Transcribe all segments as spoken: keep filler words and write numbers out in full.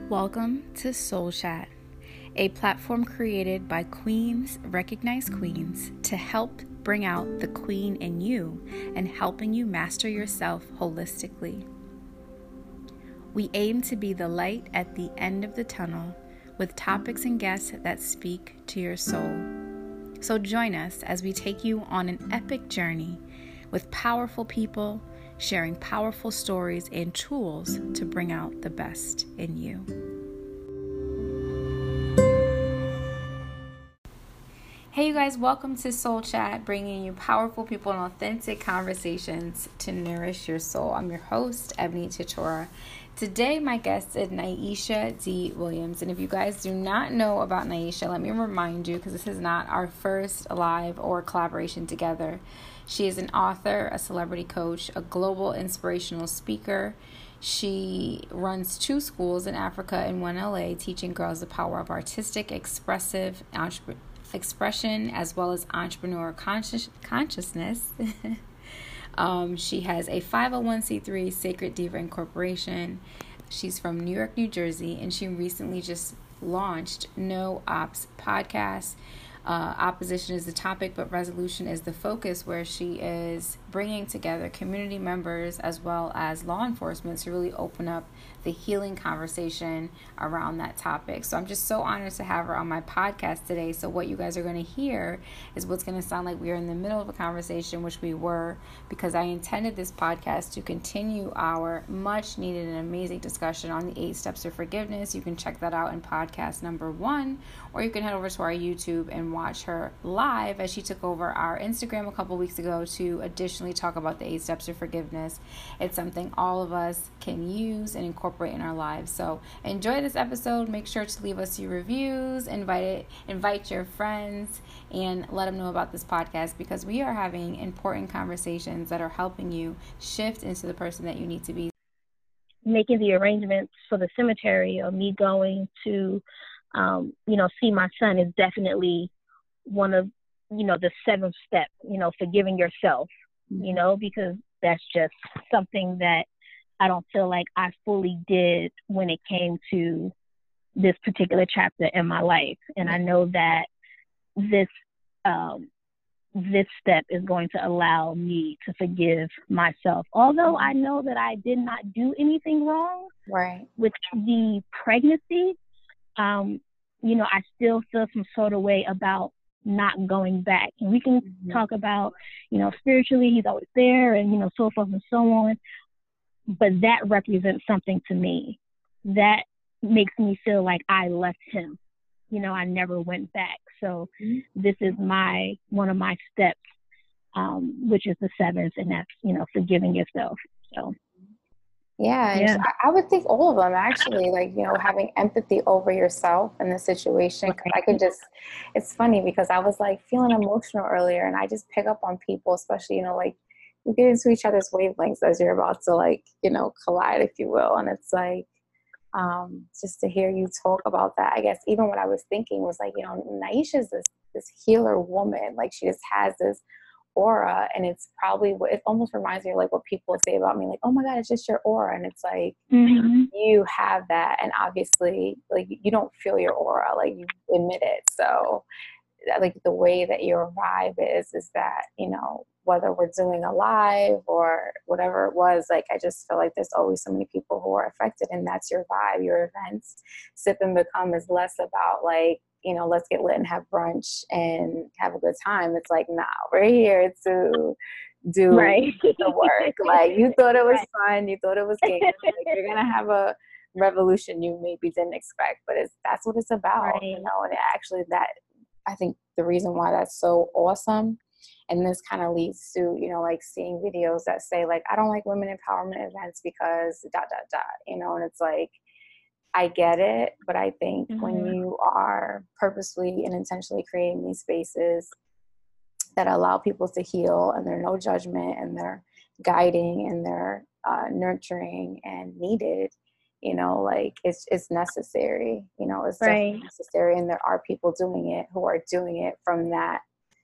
Welcome to Soul Chat, a platform created by queens, recognized queens, to help bring out the queen in you and helping you master yourself holistically. We aim to be the light at the end of the tunnel with topics and guests that speak to your soul. So join us as we take you on an epic journey with powerful people sharing powerful stories and tools to bring out the best in you. Hey you guys, welcome to Soul Chat, bringing you powerful people and authentic conversations to nourish your soul. I'm your host, Ebony Chichora. Today, my guest is Naisha D. Williams. And if you guys do not know about Naisha, let me remind you, because this is not our first live or collaboration together. She is an author, a celebrity coach, a global inspirational speaker. She runs two schools in Africa and one in L A, teaching girls the power of artistic, expressive entre- expression, as well as entrepreneur conscious- consciousness. Um, she has a five oh one c three Sacred Diva Incorporation. She's from New York, New Jersey, and she recently just launched No Ops Podcast. Uh, opposition is the topic, but resolution is the focus, where she is bringing together community members as well as law enforcement to really open up the healing conversation around that topic. So I'm just so honored to have her on my podcast today. So what you guys are going to hear is what's going to sound like we are in the middle of a conversation, which we were, because I intended this podcast to continue our much needed and amazing discussion on the eight steps of forgiveness. You can check that out in podcast number one, or you can head over to our YouTube and watch her live as she took over our Instagram a couple weeks ago to additionally talk about the eight steps of forgiveness. It's something all of us can use and incorporate in our lives. So enjoy this episode. Make sure to leave us your reviews, invite it, invite your friends, and let them know about this podcast, because we are having important conversations that are helping you shift into the person that you need to be. Making the arrangements for the cemetery, or me going to, um, you know, see my son, is definitely one of, you know, the seventh step, you know, forgiving yourself, you know, because that's just something that I don't feel like I fully did when it came to this particular chapter in my life. And I know that this, um, this step is going to allow me to forgive myself. Although I know that I did not do anything wrong Right. with the pregnancy, um, you know, I still feel some sort of way about not going back. And we can mm-hmm. talk about, you know, spiritually, he's always there, and, you know, so forth and so on. But that represents something to me. That makes me feel like I left him. You know, I never went back. So mm-hmm. this is my, one of my steps, um, which is the seventh, and that's, you know, forgiving yourself. So. Yeah, and Yeah. I, I would think all of them, actually, like, you know, having empathy over yourself in the situation. Cause I could just, it's funny because I was like feeling emotional earlier, and I just pick up on people, especially, you know, like you get into each other's wavelengths as you're about to, like, you know, collide, if you will. And it's like, um, just to hear you talk about that, I guess even what I was thinking was like, you know, Naisha's this, this healer woman. Like, she just has this aura, and it's probably what it almost reminds me of, like, what people say about me, like, oh my God, it's just your aura. And it's like, mm-hmm. you have that, and obviously, like, you don't feel your aura, like, you emit it. So like the way that your vibe is is that, you know, whether we're doing a live or whatever it was, like, I just feel like there's always so many people who are affected, and that's your vibe. Your events, Sip and Become, is less about, like, you know, let's get lit and have brunch and have a good time. It's like, nah, we're here to do right. the work. Like, you thought it was right. fun, you thought it was game. Like, you're gonna have a revolution you maybe didn't expect, but it's that's what it's about, right. you know. And it actually, that I think the reason why that's so awesome, and this kind of leads to, you know, like seeing videos that say, like, I don't like women empowerment events because dot dot dot, you know. And it's like, I get it, but I think mm-hmm. when you are purposely and intentionally creating these spaces that allow people to heal, and they're no judgment, and they're guiding, and they're uh, nurturing and needed, you know, like, it's it's necessary, you know, it's right. definitely necessary. And there are people doing it who are doing it from that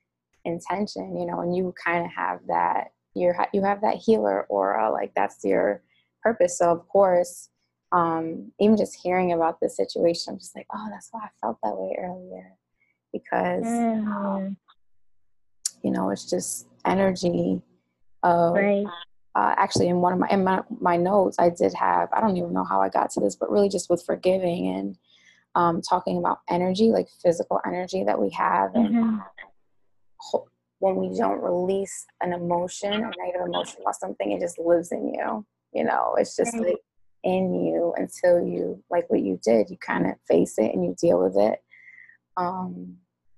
intention, you know, and you kind of have that, you're, you have that healer aura, like, that's your purpose. So of course, um, even just hearing about this situation, I'm just like, oh, that's why I felt that way earlier. Because, Mm-hmm. um, you know, it's just energy of, right. uh, actually in one of my, in my, my notes, I did have, I don't even know how I got to this, but really just with forgiving and um, talking about energy, like physical energy that we have. And Mm-hmm. ho- when we don't release an emotion, a negative emotion about something, it just lives in you. You know, it's just Right. like in you until you, like what you did, you kind of face it and you deal with it. Um,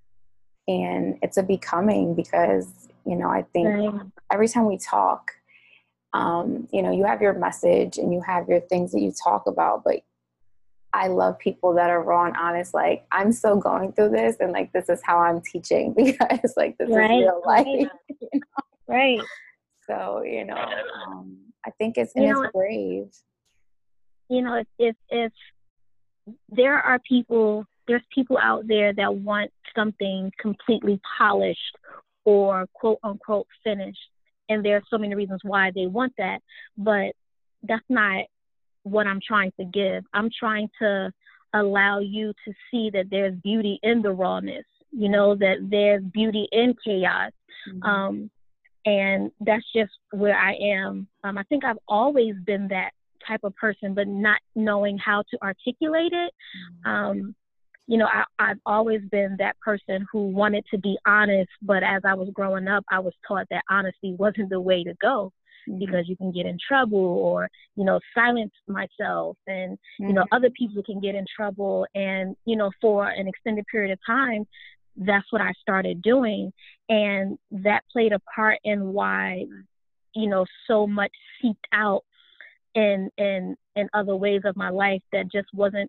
and it's a becoming, because, you know, I think Right. every time we talk, um, you know, you have your message and you have your things that you talk about, but I love people that are raw and honest. Like, I'm still going through this, and like, this is how I'm teaching, because like, this Right. is real life. Right. You know? Right. So, you know, um, I think it's, and You it's know, brave. you know, if, if, if there are people, there's people out there that want something completely polished or quote unquote finished. And there are so many reasons why they want that, but that's not what I'm trying to give. I'm trying to allow you to see that there's beauty in the rawness, you know, that there's beauty in chaos. Mm-hmm. Um, and that's just where I am. Um, I think I've always been that type of person, but not knowing how to articulate it. Um, you know, I, I've always been that person who wanted to be honest, but as I was growing up, I was taught that honesty wasn't the way to go, mm-hmm. because you can get in trouble or, you know, silence myself, and, mm-hmm. you know, other people can get in trouble. And, you know, for an extended period of time, that's what I started doing. And that played a part in why, you know, so much seeped out in, in, in other ways of my life that just wasn't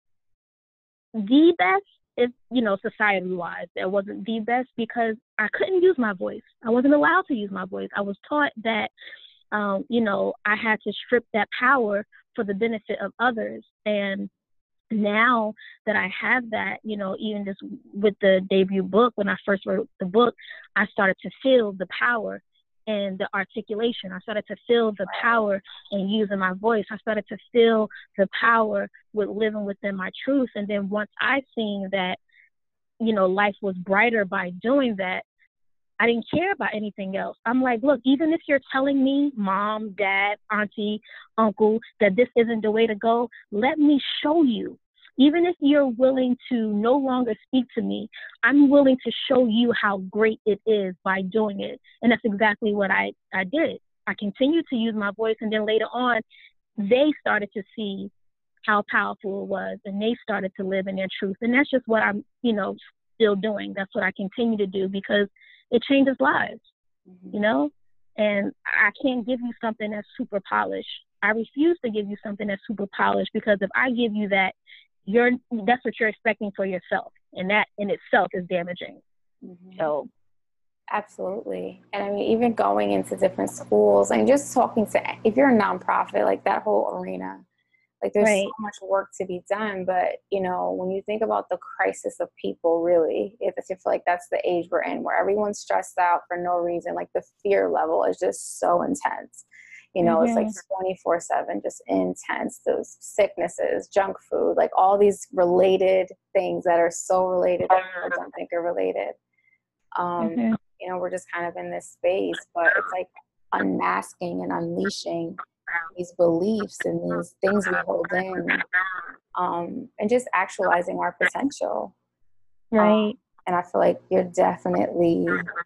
the best, if, you know, society-wise. It wasn't the best because I couldn't use my voice. I wasn't allowed to use my voice. I was taught that, um, you know, I had to strip that power for the benefit of others. And now that I have that, you know, even just with the debut book, when I first wrote the book, I started to feel the power and the articulation. I started to feel the power in using my voice. I started to feel the power with living within my truth. And then once I seen that, you know, life was brighter by doing that, I didn't care about anything else. I'm like, look, even if you're telling me, mom, dad, auntie, uncle, that this isn't the way to go, let me show you. Even if you're willing to no longer speak to me, I'm willing to show you how great it is by doing it. And that's exactly what I, I did. I continued to use my voice. And then later on, they started to see how powerful it was. And they started to live in their truth. And that's just what I'm, you know, still doing. That's what I continue to do because it changes lives, mm-hmm. you know? And I can't give you something that's super polished. I refuse to give you something that's super polished, because if I give you that, you're that's what you're expecting for yourself. And that in itself is damaging. Mm-hmm. So. Absolutely. And I mean, even going into different schools and just talking to, if you're a nonprofit, like that whole arena, like there's right. so much work to be done. But, you know, when you think about the crisis of people, really, I feel like that's the age we're in, where everyone's stressed out for no reason. Like the fear level is just so intense. You know, mm-hmm. it's like twenty-four seven, just intense. Those sicknesses, junk food, like all these related things that are so related that people don't think are related. Um, mm-hmm. You know, we're just kind of in this space, but it's like unmasking and unleashing these beliefs and these things we hold in, um, and just actualizing our potential. Right. Um, and I feel like you're definitely,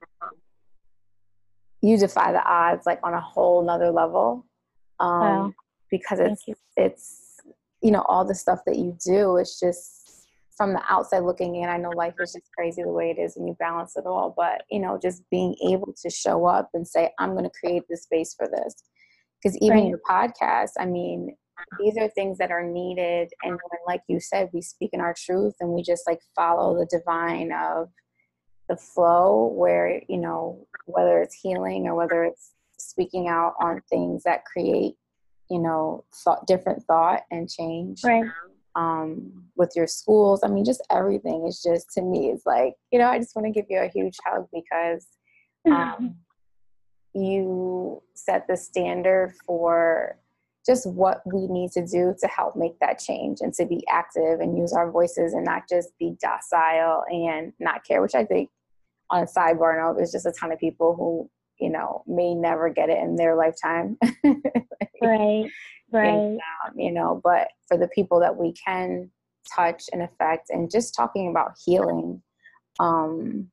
you defy the odds, like on a whole nother level, um, wow. because it's, it's, you know, all the stuff that you do, it's just from the outside looking in. I know life is just crazy the way it is and you balance it all, but, you know, just being able to show up and say, I'm going to create this space for this. Because even right. your podcast, I mean, these are things that are needed. And when, like you said, we speak in our truth and we just like follow the divine of the flow where, you know, whether it's healing or whether it's speaking out on things that create, you know, thought, different thought and change. Right. Um, with your schools, I mean, just everything is just, to me, it's like, you know, I just want to give you a huge hug because um, you set the standard for just what we need to do to help make that change and to be active and use our voices and not just be docile and not care, which I think on a sidebar note, there's just a ton of people who, you know, may never get it in their lifetime. Right, right. And, um, you know, but for the people that we can touch and affect, and just talking about healing, um,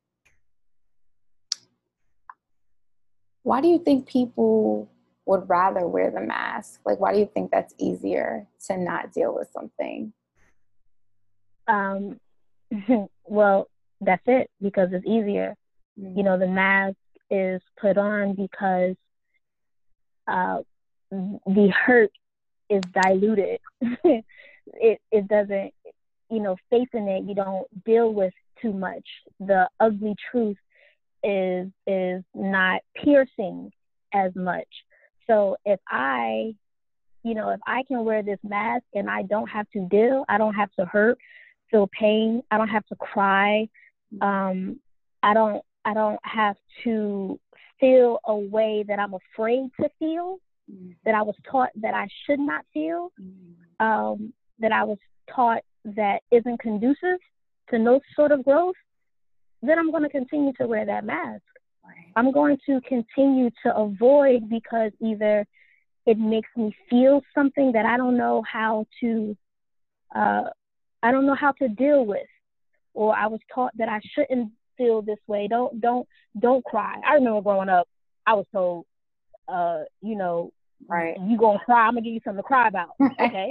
why do you think people would rather wear the mask? Like, why do you think that's easier to not deal with something? Um, well, that's it, because it's easier. Mm-hmm. You know, the mask is put on because uh, the hurt is diluted. it it doesn't, you know, facing it, you don't deal with too much. The ugly truth is is not piercing as much. So if I, you know, if I can wear this mask and I don't have to deal, I don't have to hurt, feel pain, I don't have to cry, um, I don't, I don't have to feel a way that I'm afraid to feel, mm-hmm. that I was taught that I should not feel, mm-hmm. um, that I was taught that isn't conducive to no sort of growth, then I'm going to continue to wear that mask. I'm going to continue to avoid, because either it makes me feel something that I don't know how to, uh, I don't know how to deal with, or I was taught that I shouldn't feel this way. Don't, don't, don't cry. I remember growing up, I was told, uh, you know, right, you gonna cry, I'm gonna give you something to cry about. Okay.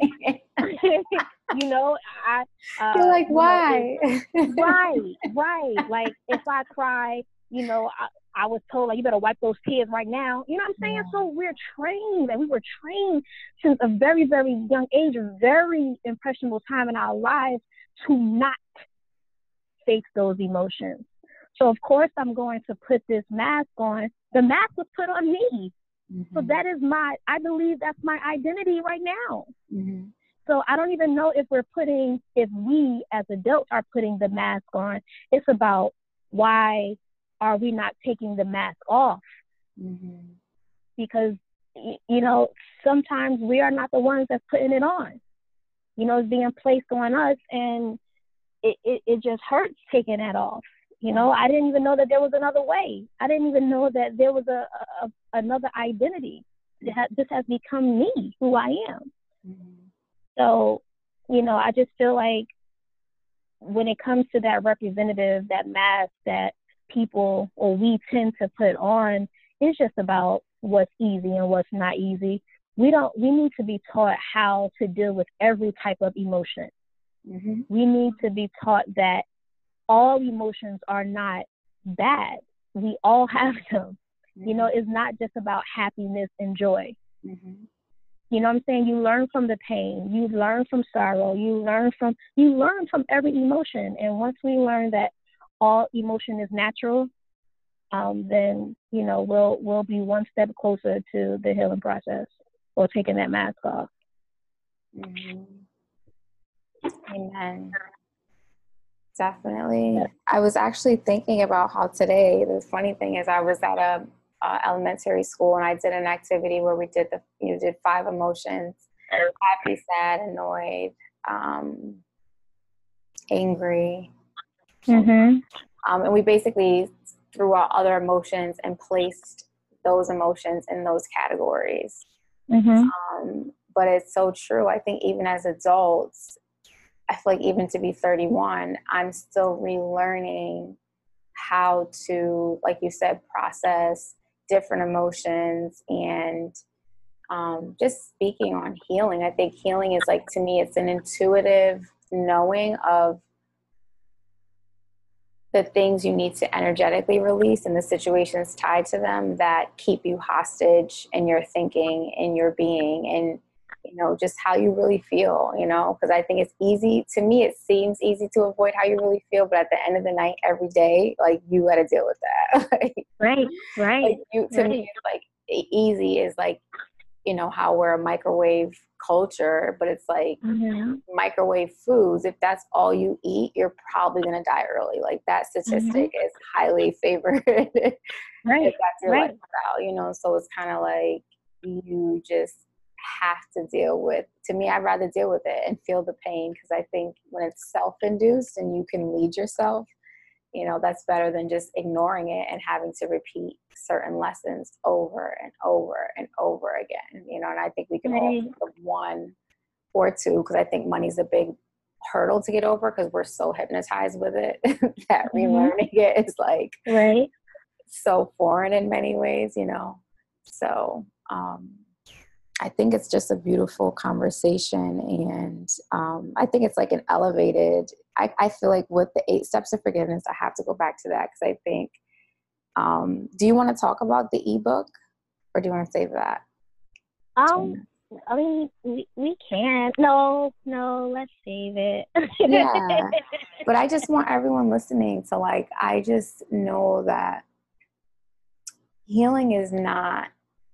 You know, I, uh, you're like, you why? Know, right, right. Like, if I cry, you know, I, I was told, like, you better wipe those tears right now. You know what I'm saying? Yeah. So we're trained, and we were trained since a very, very young age, a very impressionable time in our lives, to not face those emotions. So, of course, I'm going to put this mask on. The mask was put on me. Mm-hmm. So that is my, I believe that's my identity right now. Mm-hmm. So I don't even know if we're putting, if we as adults are putting the mask on. It's about, why are we not taking the mask off? Mm-hmm. Because, you know, sometimes we are not the ones that's putting it on. You know, it's being placed on us, and it, it, it just hurts taking that off. You know, I didn't even know that there was another way. I didn't even know that there was a, a another identity. This has become me, who I am. Mm-hmm. So, you know, I just feel like when it comes to that representative, that mask that people, or we tend to put on, it's just about what's easy and what's not easy. We don't, we need to be taught how to deal with every type of emotion. Mm-hmm. We need to be taught that all emotions are not bad. We all have them. Mm-hmm. You know, it's not just about happiness and joy. Mm-hmm. You know what I'm saying? You learn from the pain. You learn from sorrow. You learn from, you learn from every emotion. And once we learn that all emotion is natural, um, then, you know, we'll, we'll be one step closer to the healing process, or taking that mask off. Mm-hmm. Amen. Definitely. I was actually thinking about how today, the funny thing is, I was at a uh, elementary school, and I did an activity where we did the, you know, did five emotions: happy, sad, annoyed, um, angry. Mm-hmm. Um, and we basically threw out other emotions and placed those emotions in those categories. Mm-hmm. Um, but it's so true. I think even as adults, I feel like even to be thirty-one, I'm still relearning how to, like you said, process different emotions, and um, just speaking on healing. I think healing is, like, to me, it's an intuitive knowing of the things you need to energetically release and the situations tied to them that keep you hostage in your thinking, in your being, and, you know, just how you really feel, you know, because I think it's easy, to me, it seems easy to avoid how you really feel, but at the end of the night, every day, like, you got to deal with that. Like, right, right. Like you, to right. me, it's like, easy is like, you know, how we're a microwave culture, but it's like, mm-hmm. microwave foods, if that's all you eat, you're probably going to die early. Like, that statistic mm-hmm. is highly favored. Right. If that's your right. lifestyle, you know, so it's kind of like, you just have to deal with. To me, I'd rather deal with it and feel the pain, because I think when it's self-induced and you can lead yourself, you know, that's better than just ignoring it and having to repeat certain lessons over and over and over again, you know. And I think we can all think of one or two, because I think money's a big hurdle to get over, because we're so hypnotized with it that Mm-hmm. relearning it is like right. so foreign in many ways, you know. So um, I think it's just a beautiful conversation, and um, I think it's like an elevated. I, I feel like with the eight steps of forgiveness, I have to go back to that, because I think. Um, do you want to talk about the ebook, or do you want to save that? Um, I mean, we, we can. No, no, let's save it. Yeah, but I just want everyone listening to, like, I just know that healing is not,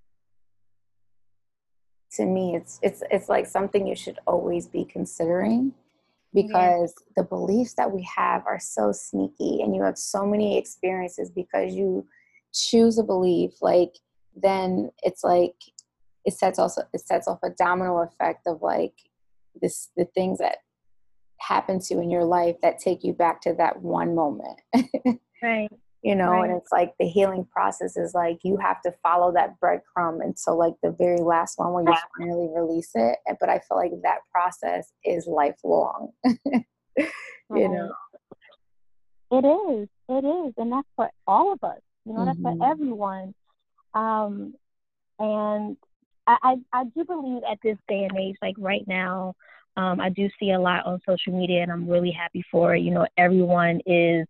to me, it's it's it's like something you should always be considering, because yeah. the beliefs that we have are so sneaky, and you have so many experiences because you choose a belief, like, then it's like it sets also it sets off a domino effect of like this the things that happen to you in your life that take you back to that one moment. Right. You know, right. and it's like the healing process is like you have to follow that breadcrumb until like the very last one where you finally release it. But I feel like that process is lifelong. You know, it is. It is, and that's for all of us. You know, mm-hmm. that's for everyone. Um, and I, I, I do believe at this day and age, like right now, um, I do see a lot on social media, and I'm really happy for it. You know, everyone is.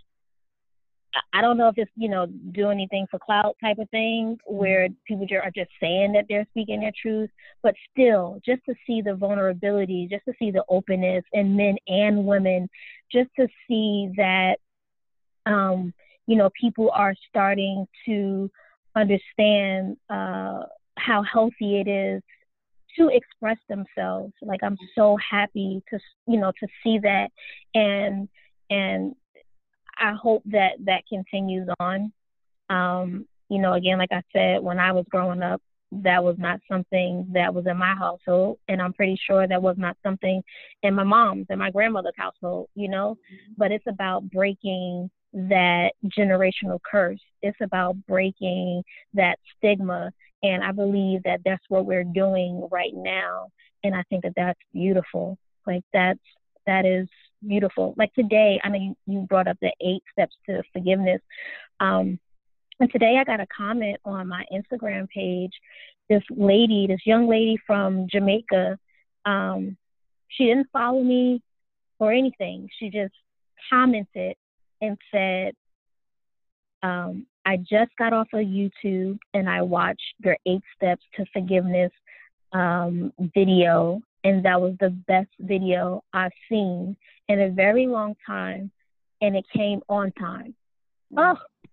I don't know if it's, you know, do anything for clout type of thing where people are just saying that they're speaking their truth, but still just to see the vulnerability, just to see the openness in men and women, just to see that, um, you know, people are starting to understand uh, how healthy it is to express themselves. Like, I'm so happy to, you know, to see that. And, and, I hope that that continues on. Um, you know, again, like I said, when I was growing up, that was not something that was in my household. And I'm pretty sure that was not something in my mom's and my grandmother's household, you know. But it's about breaking that generational curse. It's about breaking that stigma. And I believe that that's what we're doing right now. And I think that that's beautiful. Like, that's, that is beautiful. Like today, I know you, you brought up the eight steps to forgiveness. Um, and today I got a comment on my Instagram page. This lady, this young lady from Jamaica, um, she didn't follow me or anything. She just commented and said, um, I just got off of YouTube and I watched your eight steps to forgiveness um, video. And that was the best video I've seen in a very long time. And it came on time. Oh,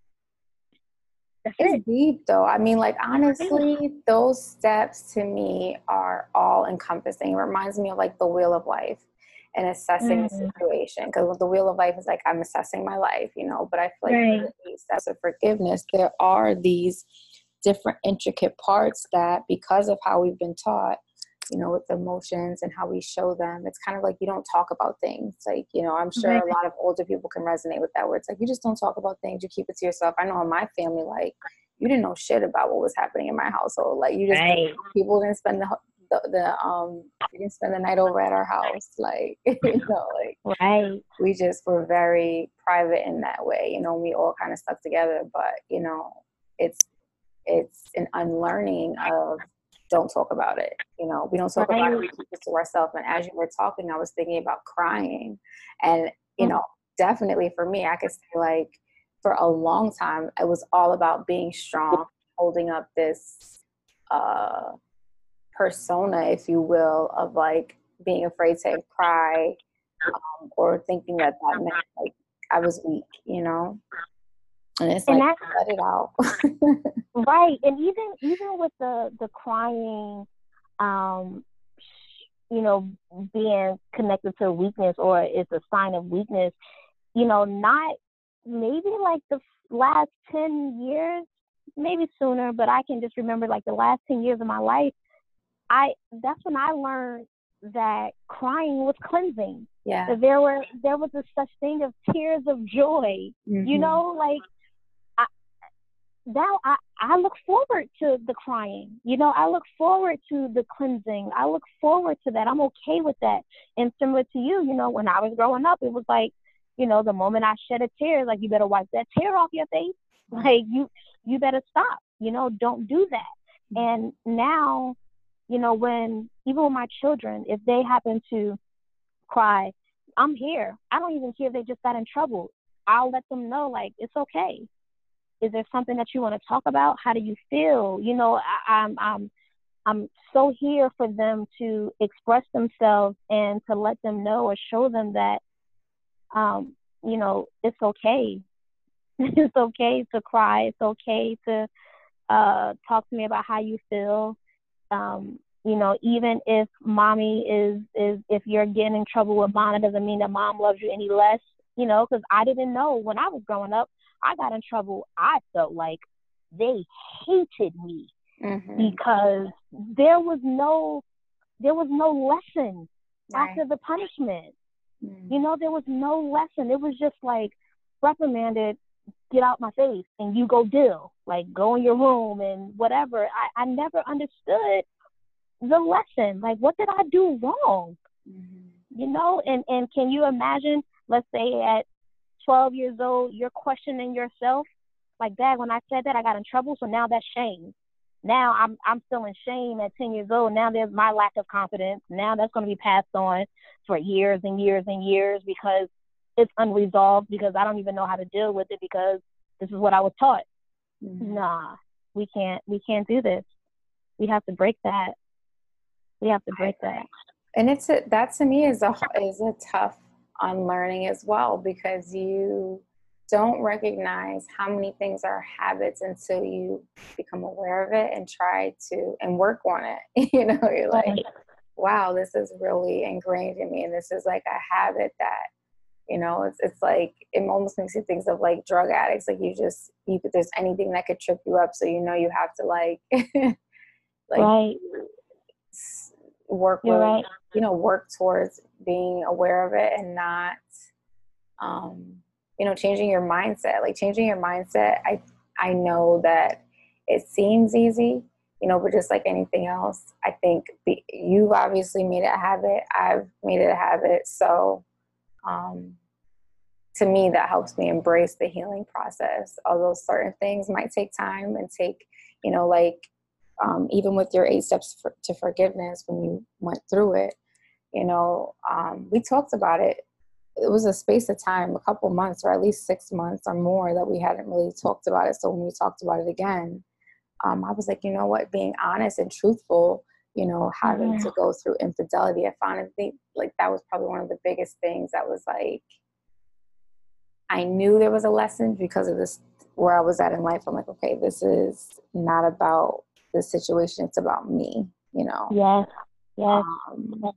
that's it's it. deep though. I mean, like, honestly, those steps to me are all encompassing. It reminds me of like the wheel of life and assessing mm-hmm. the situation. Because the wheel of life is like, I'm assessing my life, you know, but I feel like right. these steps of forgiveness, there are these different intricate parts that, because of how we've been taught, you know, with emotions and how we show them, it's kind of like you don't talk about things. Like, you know, I'm sure right. a lot of older people can resonate with that, where it's like, you just don't talk about things, you keep it to yourself. I know in my family, like, you didn't know shit about what was happening in my household. Like, you just, right. people didn't spend the, the, the, um, you didn't spend the night over at our house. Like, you know, like, right. we just were very private in that way. You know, we all kind of stuck together, but, you know, it's, it's an unlearning of, don't talk about it. You know, we don't talk right. about it, we keep it to ourselves. And as you were talking, I was thinking about crying. And, you know, definitely for me, I could say, like, for a long time, it was all about being strong, holding up this uh, persona, if you will, of like being afraid to cry um, or thinking that that meant like I was weak, you know? And it's and like, let it out. Right. And even even with the, the crying, um, you know, being connected to weakness, or it's a sign of weakness, you know, not maybe like the last ten years, maybe sooner, but I can just remember like the last ten years of my life, I that's when I learned that crying was cleansing. Yeah. That there were there was a such thing of tears of joy. Mm-hmm. You know, like I, now I, I look forward to the crying. You know, I look forward to the cleansing. I look forward to that. I'm okay with that. And similar to you, you know, when I was growing up, it was like, you know, the moment I shed a tear, like, you better wipe that tear off your face. Like, you you better stop. You know, don't do that. And now, you know, when, even with my children, if they happen to cry, I'm here. I don't even care if they just got in trouble. I'll let them know, like, it's okay. Is there something that you want to talk about? How do you feel? You know, I, I'm, I'm, I'm so here for them to express themselves and to let them know or show them that, um, you know, it's okay. It's okay to cry. It's okay to uh, talk to me about how you feel. Um, you know, even if mommy is, is, if you're getting in trouble with mom, it doesn't mean that mom loves you any less, you know, because I didn't know when I was growing up, I got in trouble. I felt like they hated me mm-hmm. because there was no, there was no lesson right. after the punishment. Mm-hmm. You know, there was no lesson. It was just like reprimanded, get out my face, and you go deal, like go in your room and whatever. I, I never understood the lesson. Like, what did I do wrong? Mm-hmm. You know, and, and can you imagine, let's say at twelve years old, you're questioning yourself. Like, Dad, when I said that, I got in trouble, so now that's shame. Now I'm I'm feeling shame at ten years old. Now there's my lack of confidence. Now that's going to be passed on for years and years and years because it's unresolved, because I don't even know how to deal with it because this is what I was taught. Mm-hmm. Nah, we can't we can't do this. We have to break that. We have to break that. And it's a, that to me is a is a tough unlearning as well, because you don't recognize how many things are habits until you become aware of it and try to and work on it. You know, you're like, wow, this is really ingrained in me, and this is like a habit that, you know, it's it's like, it almost makes you think of like drug addicts. Like, you just you could, there's anything that could trip you up, so you know you have to like like right. work You're with, right. you know, work towards being aware of it and not, um, you know, changing your mindset. Like, changing your mindset, I I know that it seems easy, you know, but just like anything else, I think the, you've obviously made it a habit. I've made it a habit. So, um, to me, that helps me embrace the healing process. Although certain things might take time and take, you know, like, um, even with your eight steps for, to forgiveness, when you went through it, you know, um, we talked about it. It was a space of time, a couple months, or at least six months or more, that we hadn't really talked about it. So when we talked about it again, um, I was like, you know what, being honest and truthful, you know, having mm-hmm. to go through infidelity, I found it, like, that was probably one of the biggest things that was like, I knew there was a lesson because of this, where I was at in life. I'm like, okay, this is not about the situation, it's about me, you know? Yes, yes. Um,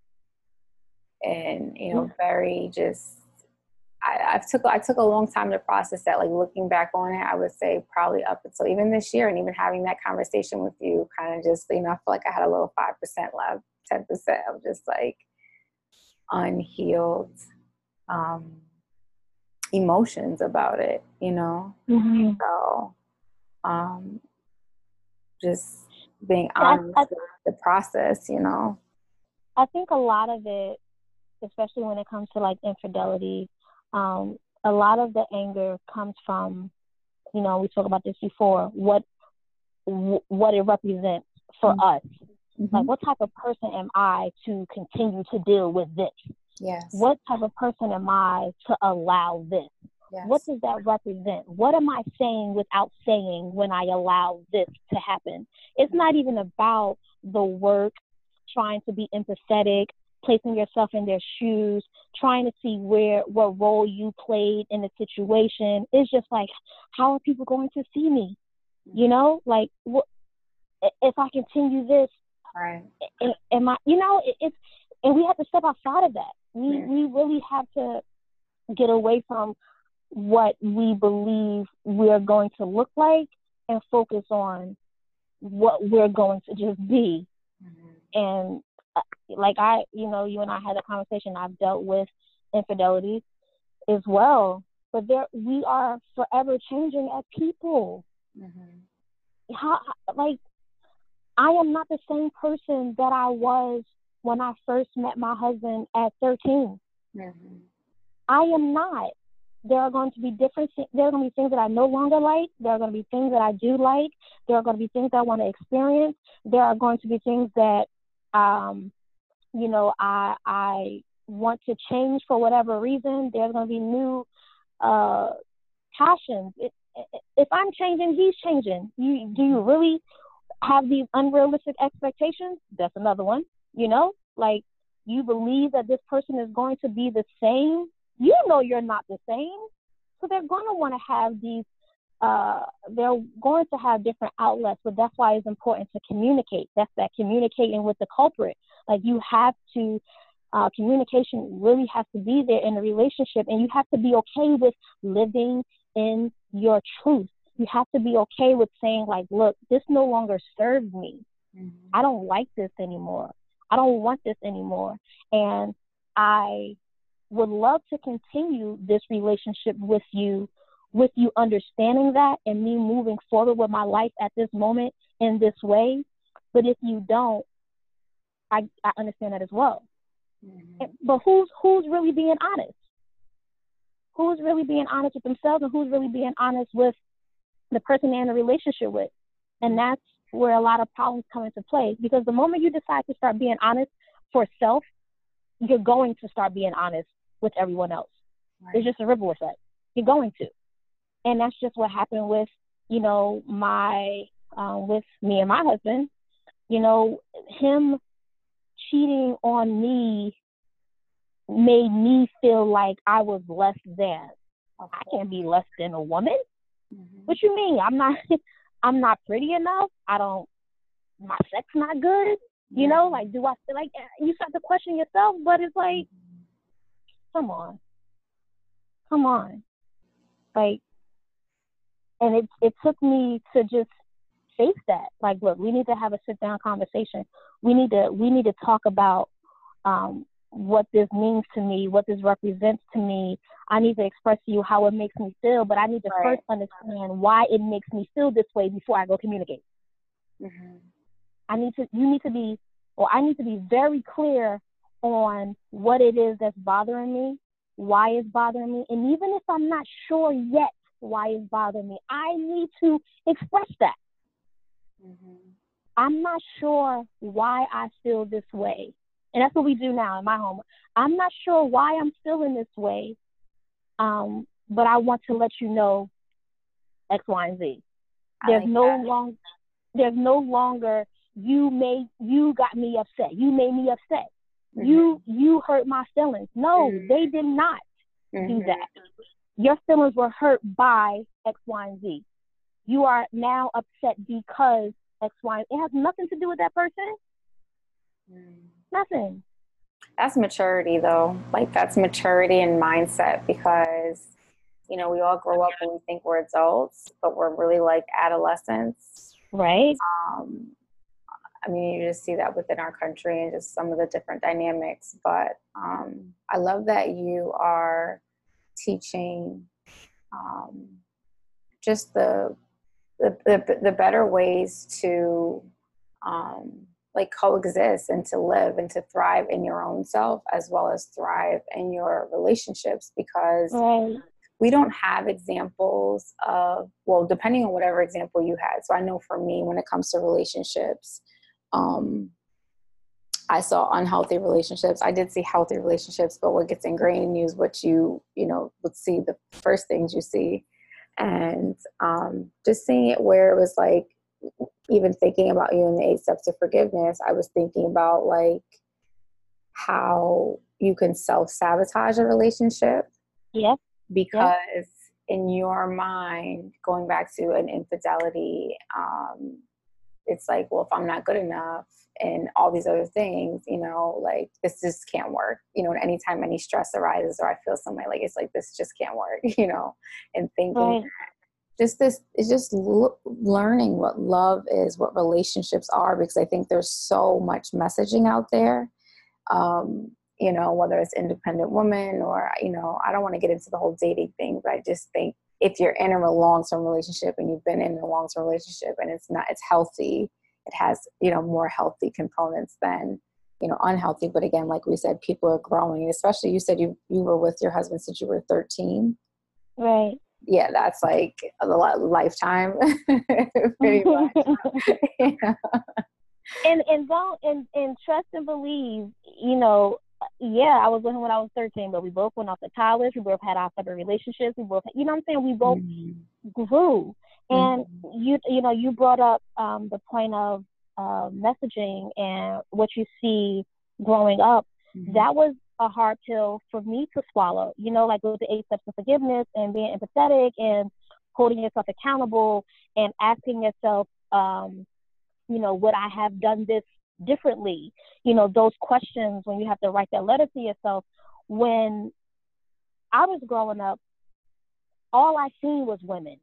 and, you know, very just, I, I took, I took a long time to process that. Like, looking back on it, I would say probably up until even this year, and even having that conversation with you, kind of just, you know, I feel like I had a little five percent left, ten percent of just like unhealed, um, emotions about it, you know? Mm-hmm. So, um, just being honest I, I, with the process, you know? I think a lot of it, especially when it comes to like infidelity, um, a lot of the anger comes from, you know, we talked about this before, what w- what it represents for mm-hmm. us. Mm-hmm. Like, what type of person am I to continue to deal with this? Yes. What type of person am I to allow this? Yes. What does that represent? What am I saying without saying when I allow this to happen? It's not even about the work, trying to be empathetic, placing yourself in their shoes, trying to see where what role you played in the situation. It's just like, how are people going to see me? You know, like, what, if I continue this, right? Am I? You know, it, it's and we have to step outside of that. We yeah. we really have to get away from what we believe we're going to look like and focus on what we're going to just be. Mm-hmm. and uh, like I, you know, you and I had a conversation. I've dealt with infidelity as well, but there we are forever changing as people. Mm-hmm. How, like, I am not the same person that I was when I first met my husband at thirteen. Mm-hmm. I am not. There are going to be different things. There are going to be things that I no longer like. There are going to be things that I do like. There are going to be things that I want to experience. There are going to be things that, um, you know, I I want to change for whatever reason. There's going to be new uh, passions. It, it, if I'm changing, he's changing. You, do you really have these unrealistic expectations? That's another one. You know, like, you believe that this person is going to be the same. You know you're not the same. So they're going to want to have these, uh, they're going to have different outlets, but that's why it's important to communicate. That's that communicating with the culprit. Like, you have to, uh, communication really has to be there in a relationship, and you have to be okay with living in your truth. You have to be okay with saying, like, look, this no longer serves me. Mm-hmm. I don't like this anymore. I don't want this anymore. And I would love to continue this relationship with you, with you understanding that and me moving forward with my life at this moment in this way. But if you don't, I, I understand that as well. Mm-hmm. But who's who's really being honest? Who's really being honest with themselves, and who's really being honest with the person they're in a relationship with? And that's where a lot of problems come into play, because the moment you decide to start being honest for self, you're going to start being honest with everyone else. Right. It's just a ripple effect. You're going to. And that's just what happened with, you know, my, um, with me and my husband. You know, him cheating on me made me feel like I was less than. I can't be less than a woman. Mm-hmm. What you mean? I'm not, I'm not pretty enough. I don't, my sex not good. You know, like, do I feel like, you start to question yourself, but it's like, come on, come on. Like, and it, it took me to just face that. Like, look, we need to have a sit down conversation. We need to, we need to talk about, um, what this means to me, what this represents to me. I need to express to you how it makes me feel, but I need to right. first understand why it makes me feel this way before I go communicate. Mm-hmm. I need to, you need to be, or I need to be very clear on what it is that's bothering me, why it's bothering me. And even if I'm not sure yet why it's bothering me, I need to express that. Mm-hmm. I'm not sure why I feel this way. And that's what we do now in my home. I'm not sure why I'm feeling this way, um, but I want to let you know X, Y, and Z. There's like no long, there's no longer you made you got me upset. You made me upset. Mm-hmm. You you hurt my feelings. No, mm-hmm. they did not mm-hmm. do that. Your feelings were hurt by X, Y, and Z. You are now upset because X, Y. It has nothing to do with that person. Mm. Nothing. That's maturity, though. Like, that's maturity and mindset, because, you know, we all grow up and we think we're adults, but we're really like adolescents. Right. Um, I mean, you just see that within our country and just some of the different dynamics. But um, I love that you are teaching um, just the, the the the better ways to um, like coexist and to live and to thrive in your own self as well as thrive in your relationships, because right. we don't have examples of, well, depending on whatever example you had. So I know for me, when it comes to relationships, um, I saw unhealthy relationships. I did see healthy relationships, but what gets ingrained in you is what you, you know, would see, the first things you see. And um, just seeing it where it was like, even thinking about you in the eight steps of forgiveness, I was thinking about like how you can self-sabotage a relationship. Yep. Because yep. in your mind, going back to an infidelity, um, it's like, well, if I'm not good enough and all these other things, you know, like this just can't work. You know, anytime any stress arises or I feel something like, it's like, this just can't work, you know, and thinking, right. just this, it's just l- learning what love is, what relationships are, because I think there's so much messaging out there. Um, you know, whether it's independent woman or, you know, I don't want to get into the whole dating thing, but I just think if you're in a long-term relationship and you've been in a long-term relationship and it's not, it's healthy, it has, you know, more healthy components than, you know, unhealthy. But again, like we said, people are growing, especially you said you, you were with your husband since you were thirteen. Right. Yeah, that's like a lifetime, pretty much. Yeah. And and don't and, and trust and believe, you know, yeah, I was with him when I was thirteen, but we both went off to college. We both had our separate relationships. We both, you know what I'm saying? We both mm-hmm. grew. And mm-hmm. you you know, you brought up um, the point of uh, messaging and what you see growing up. Mm-hmm. That was a hard pill for me to swallow. You know, like with the eight steps of forgiveness and being empathetic and holding yourself accountable and asking yourself, um, you know, would I have done this differently? You know, those questions when you have to write that letter to yourself. When I was growing up, all I seen was women.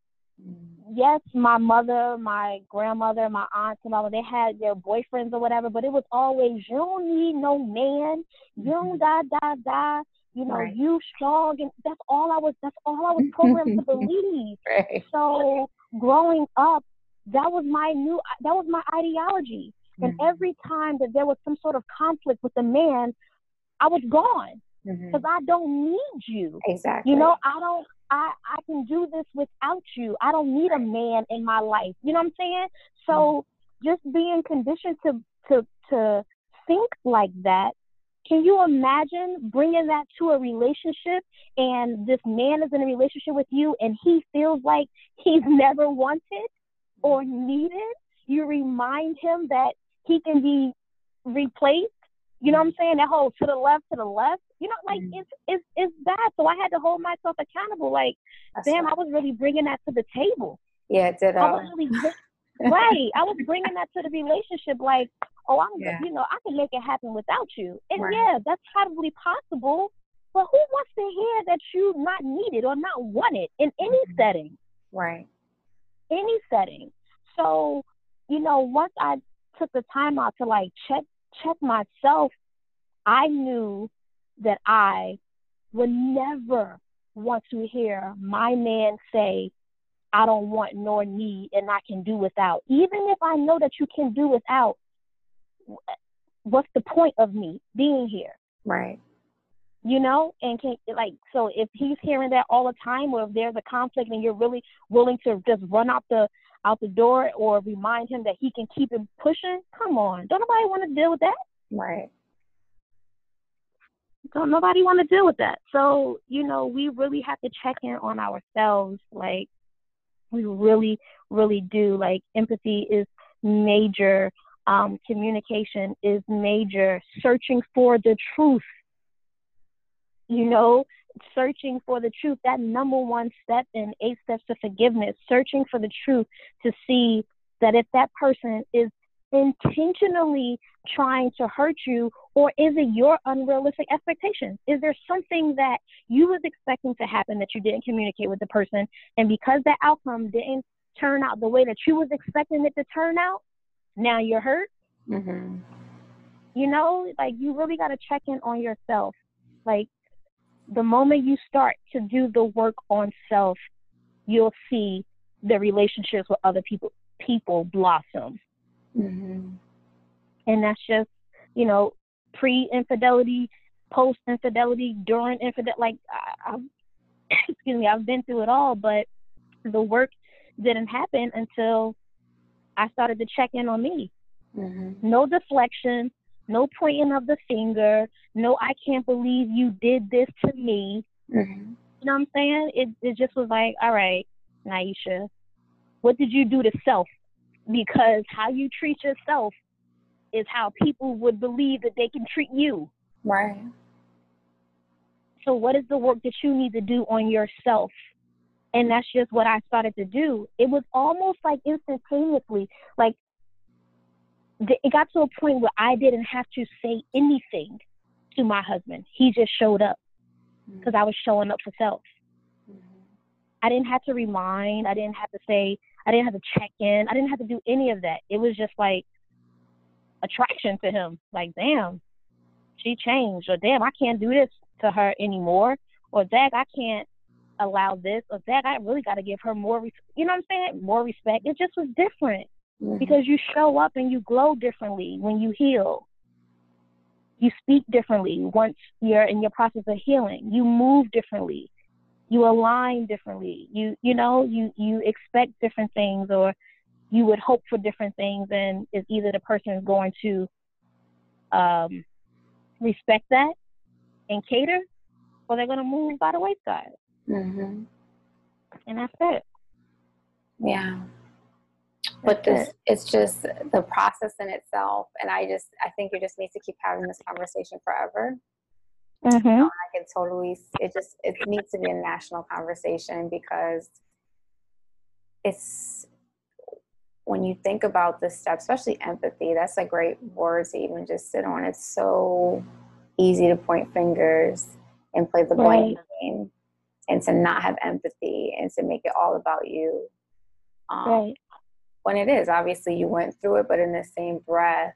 Yes, my mother, my grandmother, my aunts and all, they had their boyfriends or whatever, but it was always, you don't need no man, you don't da, da, da, you know, right. you strong, and that's all I was, that's all I was programmed to believe. Right. So growing up, that was my new, that was my ideology. Mm-hmm. And every time that there was some sort of conflict with a man, I was gone because mm-hmm. I don't need you. Exactly. You know, I don't, I, I can do this without you. I don't need a man in my life. You know what I'm saying? So mm-hmm. just being conditioned to, to, to think like that. Can you imagine bringing that to a relationship and this man is in a relationship with you and he feels like he's never wanted or needed? You remind him that he can be replaced. You know what I'm saying? That whole to the left, to the left. You know, like mm. it's it's it's bad. So I had to hold myself accountable. Like, That's damn, right. I was really bringing that to the table. Yeah, it did. I was really right. I was bringing that to the relationship. Like, oh, I'm, yeah. you know, I can make it happen without you. And right. yeah, that's probably possible. But who wants to hear that you're not needed or not wanted in any mm-hmm. setting? Right. Any setting. So, you know, once I took the time out to like check check myself, I knew that I would never want to hear my man say, I don't want nor need and I can do without. Even if I know that you can do without, what's the point of me being here? Right. You know, and can like, so if he's hearing that all the time, or if there's a conflict and you're really willing to just run out the out the door or remind him that he can keep it pushing, come on. Don't nobody want to deal with that. Right. Don't nobody want to deal with that. So, you know, we really have to check in on ourselves. Like, we really, really do. Like, empathy is major. Um, communication is major. Searching for the truth. You know, searching for the truth, that number one step in eight steps to forgiveness, searching for the truth to see that if that person is intentionally trying to hurt you, or is it your unrealistic expectations? Is there something that you was expecting to happen that you didn't communicate with the person, and because that outcome didn't turn out the way that you was expecting it to turn out, now you're hurt? Mm-hmm. You know, like, you really got to check in on yourself. Like, the moment you start to do the work on self, you'll see the relationships with other people people blossom. Mm-hmm. And that's just, you know, pre-infidelity, post-infidelity, during infidelity. Like, I, I've, excuse me, I've been through it all, but the work didn't happen until I started to check in on me. Mm-hmm. No deflection, no pointing of the finger, no, I can't believe you did this to me. Mm-hmm. You know what I'm saying? It it just was like, all right, Naisha, what did you do to self? Because how you treat yourself is how people would believe that they can treat you. Right. So what is the work that you need to do on yourself? And that's just what I started to do. It was almost like instantaneously, like, it got to a point where I didn't have to say anything to my husband. He just showed up because I was showing up for self. Mm-hmm. I didn't have to remind. I didn't have to say, I didn't have to check in. I didn't have to do any of that. It was just like attraction to him. Like, damn, she changed. Or damn, I can't do this to her anymore. Or Zach, I can't allow this. Or Zach, I really got to give her more, res- you know what I'm saying? More respect. It just was different. Mm-hmm. Because you show up and you glow differently when you heal. You speak differently once you're in your process of healing. You move differently. You align differently. You you know, you, you expect different things, or you would hope for different things, and it's either the person is going to um, respect that and cater, or they're going to move by the wayside. Mm-hmm. And that's it. Yeah. But this, it. it's just the process in itself. And I just, I think you just need to keep having this conversation forever. Mm-hmm. You know, I can totally, it just, it needs to be a national conversation, because it's, when you think about this stuff, especially empathy, that's a great word to even just sit on. It's so easy to point fingers and play the blame right. game, and to not have empathy and to make it all about you. Um, right. When it is, obviously you went through it, but in the same breath,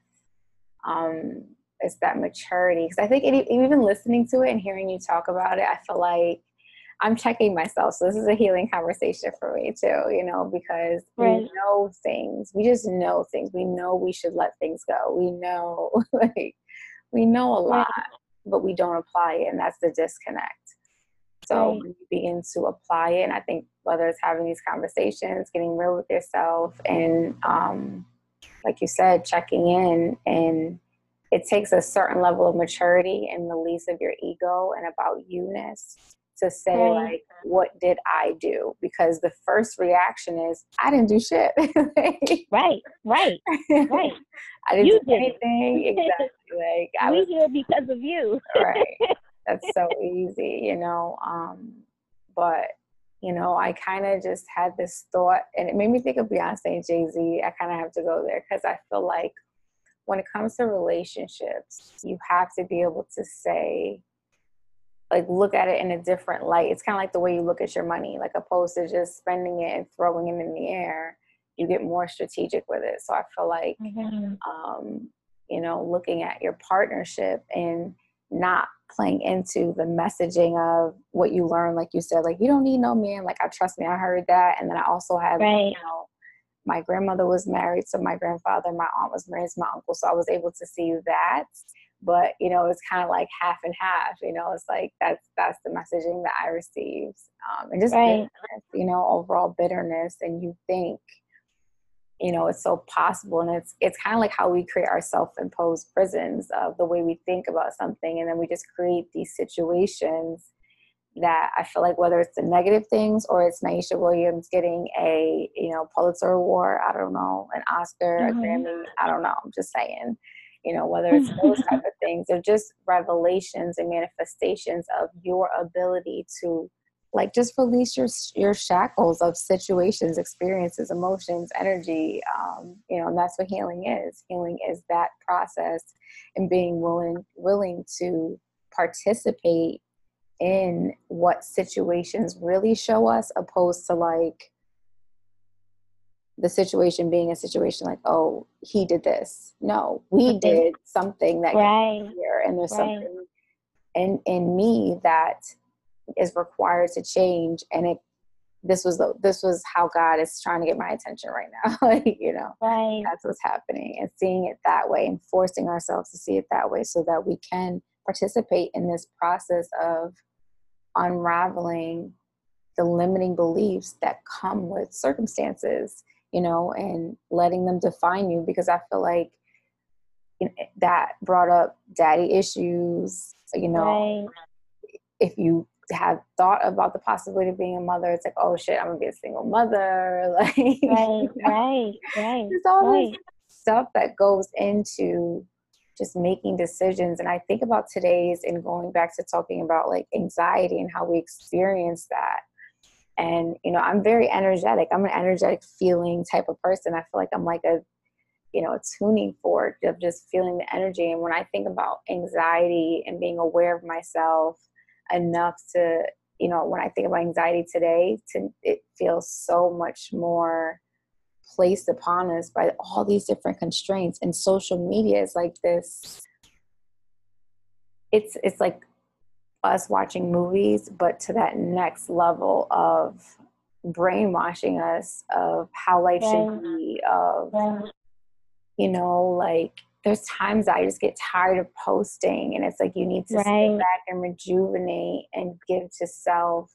um, it's that maturity. Because I think it, even listening to it and hearing you talk about it, I feel like I'm checking myself. So this is a healing conversation for me too, you know, because right. we know things. We just know things. We know we should let things go. We know, like, we know a lot, right. but we don't apply it. And that's the disconnect. So right. when you begin to apply it, and I think whether it's having these conversations, getting real with yourself, and um, like you said, checking in, and it takes a certain level of maturity and release of your ego and about you-ness to say, right. like, what did I do? Because the first reaction is, I didn't do shit. like, right, right, right. I didn't you do anything. Exactly. Like, I we was here because of you. Right. That's so easy, you know. Um, but, you know, I kind of just had this thought, and it made me think of Beyonce and Jay-Z. I kind of have to go there, because I feel like when it comes to relationships, you have to be able to say, like, look at it in a different light. It's kind of like the way you look at your money, like, opposed to just spending it and throwing it in the air. You get more strategic with it. So I feel like, mm-hmm. um, you know, looking at your partnership and not playing into the messaging of what you learn, like you said, like, you don't need no man. Like, I trust me, I heard that. And then I also had, right. you know, my grandmother was married to my grandfather. My aunt was married to my uncle. So I was able to see that. But, you know, it's kind of like half and half, you know, it's like, that's, that's the messaging that I received. Um, and just, right. bitterness, you know, overall bitterness. And you think, you know, it's so possible. And it's, it's kind of like how we create our self-imposed prisons of the way we think about something. And then we just create these situations that I feel like, whether it's the negative things or it's Naisha Williams getting a, you know, Pulitzer Award, I don't know, an Oscar, mm-hmm. a Grammy, I don't know, I'm just saying, you know, whether it's those type of things, or just revelations and manifestations of your ability to, like, just release your your shackles of situations, experiences, emotions, energy. Um, you know, and that's what healing is. Healing is that process, and being willing willing to participate in what situations really show us, opposed to, like, the situation being a situation like, oh, he did this. No, we did something that right. got here, and there's right. something in in me that is required to change, and it this was the this was how God is trying to get my attention right now. Like, you know, right. that's what's happening, and seeing it that way and forcing ourselves to see it that way, so that we can participate in this process of unraveling the limiting beliefs that come with circumstances, you know, and letting them define you. Because I feel like, you know, that brought up daddy issues, you know, right. if you have thought about the possibility of being a mother, it's like, oh shit, I'm gonna be a single mother. Like, right, you know, right, right. There's all right. this stuff that goes into just making decisions. And I think about today's, and going back to talking about, like, anxiety and how we experience that. And, you know, I'm very energetic. I'm an energetic feeling type of person. I feel like I'm like a, you know, a tuning fork of just feeling the energy. And when I think about anxiety and being aware of myself enough to you know, when I think about anxiety today, to, it feels so much more placed upon us by all these different constraints. And social media is like this, it's it's like us watching movies, but to that next level of brainwashing us of how life should be, of, you know, like there's times I just get tired of posting, and it's like you need to Right. sit back and rejuvenate and give to self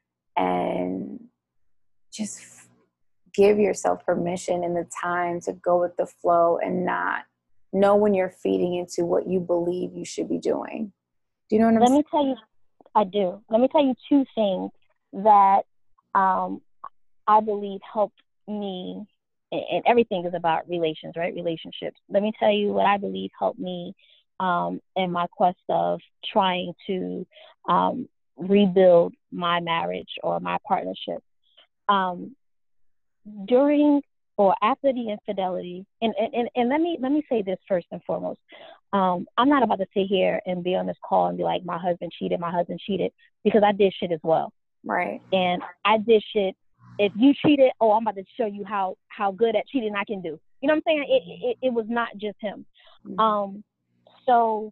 and just f- give yourself permission and the time to go with the flow and not know when you're feeding into what you believe you should be doing. Do you know what I'm Let saying? me tell you, I do. Let me tell you two things that um, I believe helped me, and, and everything is about relations, right? Relationships. Let me tell you what I believe helped me um, in my quest of trying to um, rebuild my marriage or my partnership. Um, during or after the infidelity, and, and, and let me let me say this first and foremost. Um, I'm not about to sit here and be on this call and be like, my husband cheated, my husband cheated, because I did shit as well. Right. And I did shit. If you cheated, oh, I'm about to show you how how good at cheating I can do. You know what I'm saying? It it, it was not just him. Mm-hmm. Um, so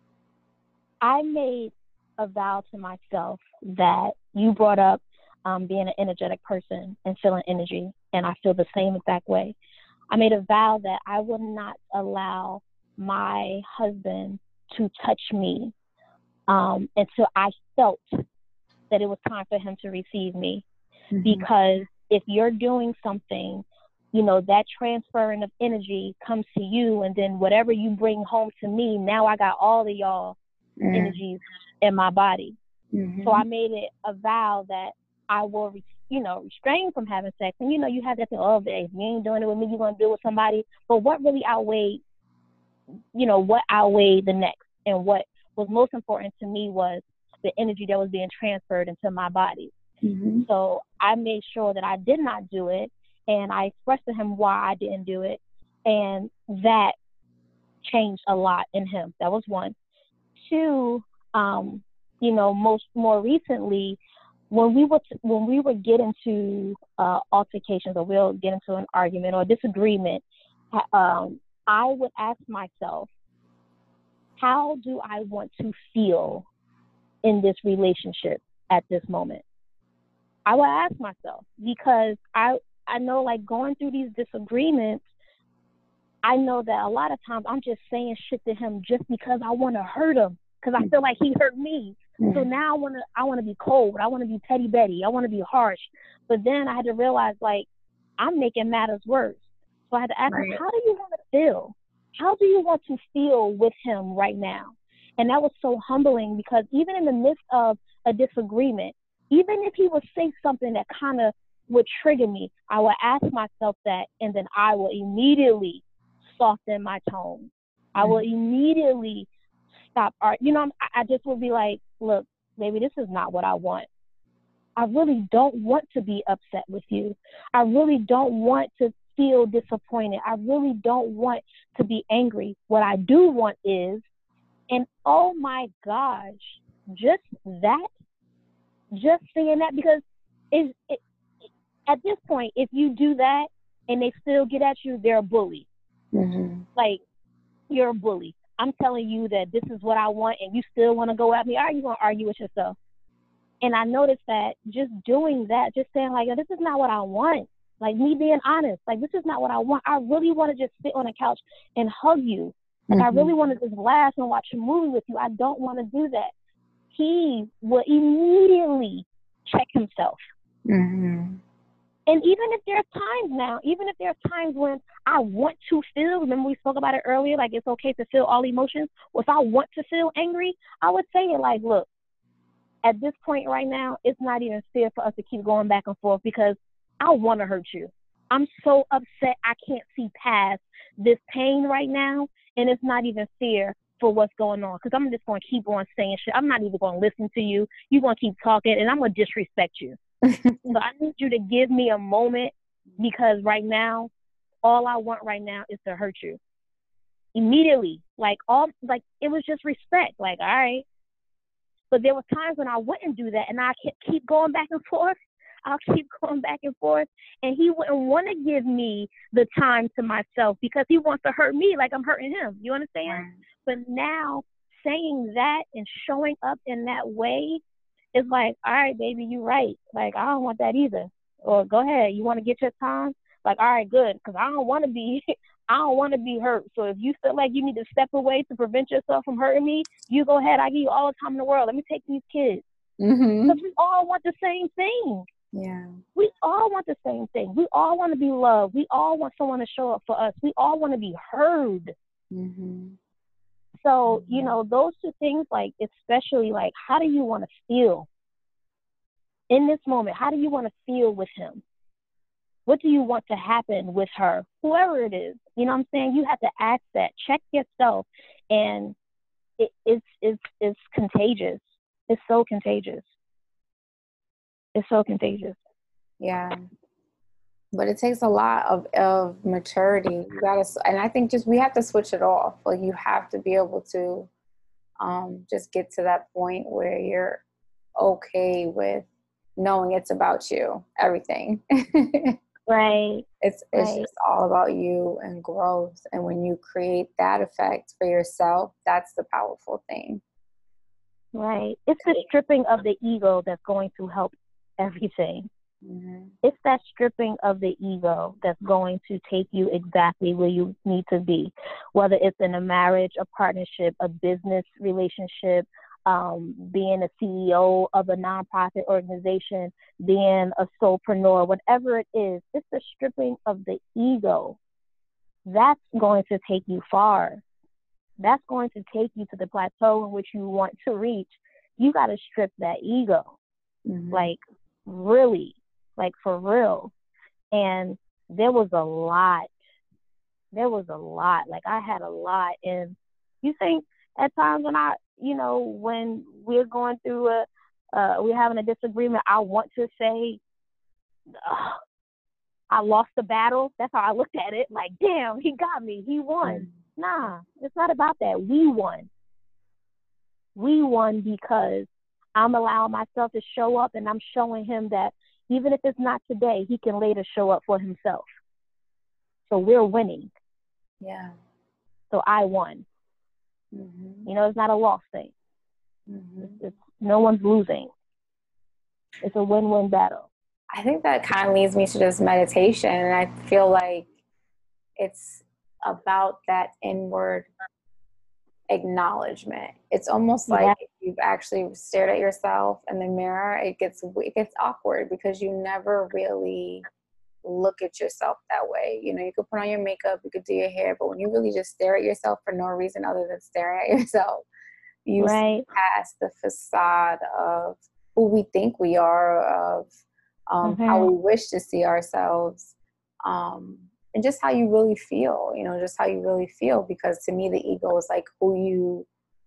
I made a vow to myself that you brought up um, being an energetic person and feeling energy, and I feel the same exact way. I made a vow that I would not allow my husband to touch me um, until I felt that it was time for him to receive me. Mm-hmm. Because if you're doing something, you know, that transferring of energy comes to you, and then whatever you bring home to me, now I got all of y'all mm. energies in my body. Mm-hmm. So I made it a vow that I will, you know, restrain from having sex. And, you know, you have that thing, oh, if you ain't doing it with me, you're going to do it with somebody. But what really outweighed, you know, what outweighed the next? And what was most important to me was the energy that was being transferred into my body. Mm-hmm. So I made sure that I did not do it, and I expressed to him why I didn't do it, and that changed a lot in him. That was one. Two, um, you know, most more recently, when we were t- when we would get into uh, altercations, or we'll get into an argument or disagreement, um, I would ask myself, how do I want to feel in this relationship at this moment? I would ask myself, because I I know, like, going through these disagreements, I know that a lot of times I'm just saying shit to him just because I want to hurt him, because I feel like he hurt me. Mm-hmm. So now I want to I want to be cold. I want to be petty Betty. I want to be harsh. But then I had to realize, like, I'm making matters worse. So I had to ask right. him, how do you want to feel? How do you want to feel with him right now? And that was so humbling, because even in the midst of a disagreement, even if he would say something that kind of would trigger me, I would ask myself that, and then I will immediately soften my tone. Mm-hmm. I will immediately stop art. You know, I, I just would be like, look, baby, this is not what I want. I really don't want to be upset with you. I really don't want to feel disappointed. I really don't want to be angry. What I do want is, and oh my gosh, just that, just saying that, because it's, it, at this point, if you do that and they still get at you, they're a bully. Mm-hmm. Like, you're a bully. I'm telling you that this is what I want, and you still want to go at me. Are you going to argue with yourself? And I noticed that just doing that, just saying, like, this is not what I want. Like, me being honest, like, this is not what I want. I really want to just sit on a couch and hug you. Like, mm-hmm. I really want to just laugh and watch a movie with you. I don't want to do that. He will immediately check himself. Mm-hmm. And even if there are times now, even if there are times when I want to feel, remember we spoke about it earlier, like, it's okay to feel all emotions. Well, if I want to feel angry, I would say it like, look, at this point right now, it's not even fair for us to keep going back and forth, because I want to hurt you. I'm so upset I can't see past this pain right now, and it's not even fair for what's going on, because I'm just going to keep on saying shit. I'm not even going to listen to you. You're going to keep talking, and I'm going to disrespect you. So I need you to give me a moment, because right now, all I want right now is to hurt you. Immediately. Like, all, like, it was just respect. Like, all right, But there were times when I wouldn't do that, and I kept keep going back and forth. I'll keep going back and forth, and he wouldn't want to give me the time to myself because he wants to hurt me like I'm hurting him. You understand? Right. But now saying that and showing up in that way is like, all right, baby, you're right. Like, I don't want that either. Or go ahead, you want to get your time? Like, all right, good, because I don't want to be, I don't want to be hurt. So if you feel like you need to step away to prevent yourself from hurting me, you go ahead. I give you all the time in the world. Let me take these kids. Mm-hmm. Because we all want the same thing. Yeah. We all want the same thing. We all want to be loved. We all want someone to show up for us. We all want to be heard. Mm-hmm. So, you know, those two things, like, especially, like, how do you want to feel in this moment? How do you want to feel with him? What do you want to happen with her? Whoever it is, you know what I'm saying? You have to ask that. Check yourself. And it, it's, it's, it's contagious. It's so contagious. It's so contagious. Yeah. But it takes a lot of, of maturity. You gotta, and I think just we have to switch it off. Like, you have to be able to um, just get to that point where you're okay with knowing it's about you, everything. Right. It's it's right. just all about you and growth. And when you create that effect for yourself, that's the powerful thing. Right. It's the stripping of the ego that's going to help everything. Mm-hmm. It's that stripping of the ego that's going to take you exactly where you need to be, whether it's in a marriage, a partnership, a business relationship, um, being a C E O of a nonprofit organization, being a solopreneur, whatever it is. It's the stripping of the ego. That's going to take you far. That's going to take you to the plateau in which you want to reach. You got to strip that ego. Mm-hmm. Like, really. Like, for real. And there was a lot. There was a lot. Like, I had a lot. And you think at times when I, you know, when we're going through a, uh, we're having a disagreement, I want to say, I lost the battle. That's how I looked at it. Like, damn, he got me. He won. Mm-hmm. Nah, it's not about that. We won. We won because I'm allowing myself to show up, and I'm showing him that even if it's not today, he can later show up for himself. So we're winning. Yeah. So I won. Mm-hmm. You know, it's not a loss thing. Mm-hmm. It's, it's, no one's losing. It's a win-win battle. I think that kind of leads me to this meditation. And I feel like it's about that inward acknowledgement. It's almost like yeah. if you've actually stared at yourself in the mirror, it gets it gets awkward because you never really look at yourself that way. You know, you could put on your makeup, you could do your hair, but when you really just stare at yourself for no reason other than staring at yourself, you right. see past the facade of who we think we are, of um, mm-hmm. how we wish to see ourselves. Um, And just how you really feel, you know, just how you really feel. Because to me, the ego is like who you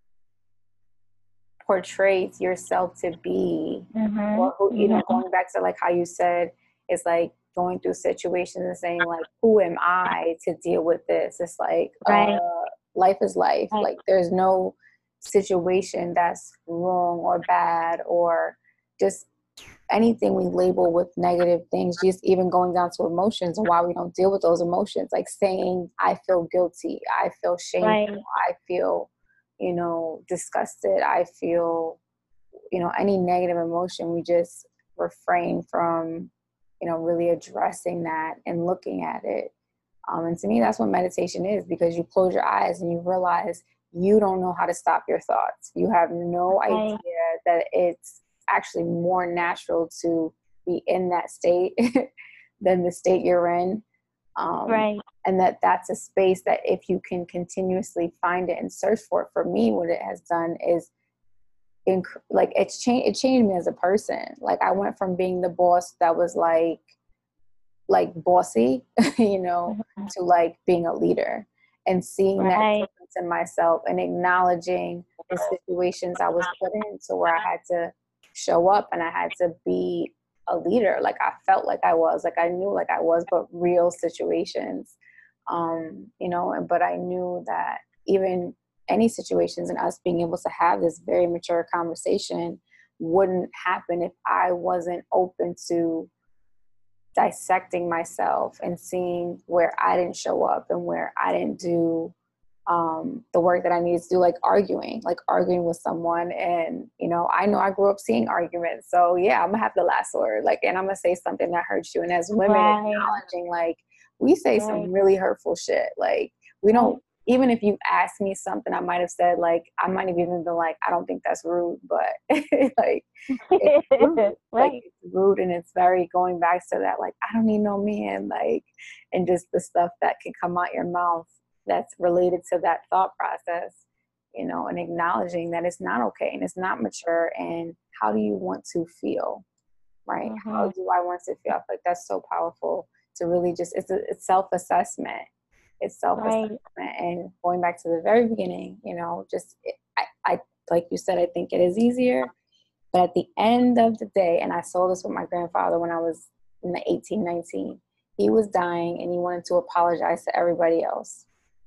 portray yourself to be. Mm-hmm. Or who, you know, going back to like how you said, it's like going through situations and saying like, who am I to deal with this? It's like, right. uh, life is life. Right. Like there's no situation that's wrong or bad or just anything we label with negative things, just even going down to emotions and why we don't deal with those emotions, like saying, I feel guilty, I feel shameful, right. I feel, you know, disgusted, I feel, you know, any negative emotion, we just refrain from, you know, really addressing that and looking at it. Um, and to me, that's what meditation is, because you close your eyes and you realize you don't know how to stop your thoughts. You have no right. idea that it's actually more natural to be in that state than the state you're in. Um, right. And that that's a space that if you can continuously find it and search for it, for me, what it has done is inc- like it's changed, it changed me as a person. Like I went from being the boss that was like, like bossy, you know, mm-hmm. to like being a leader and seeing right. that difference in myself and acknowledging the situations I was put in, to where I had to show up and I had to be a leader. Like I felt like I was, like I knew like I was, but real situations, um, you know, and, but I knew that even any situations, and us being able to have this very mature conversation wouldn't happen if I wasn't open to dissecting myself and seeing where I didn't show up and where I didn't do um, the work that I needed to do, like arguing, like arguing with someone. And, you know, I know I grew up seeing arguments. So yeah, I'm gonna have the last word, like, and I'm gonna say something that hurts you. And as women, Right. acknowledging, like, we say Right. some really hurtful shit. Like, we don't, even if you asked me something, I might have said, like, I might have even been like, I don't think that's rude, but like, it's rude. Right. Like, it's rude, and it's very going back to that, like, I don't need no man, like, and just the stuff that can come out your mouth that's related to that thought process, you know, and acknowledging that it's not okay and it's not mature. And how do you want to feel, right? Mm-hmm. How do I want to feel? I feel like that's so powerful to really just, it's a it's self-assessment. It's self-assessment. Right. And going back to the very beginning, you know, just, I, I, like you said, I think it is easier, but at the end of the day, and I saw this with my grandfather when I was in the eighteen, nineteen, he was dying and he wanted to apologize to everybody else.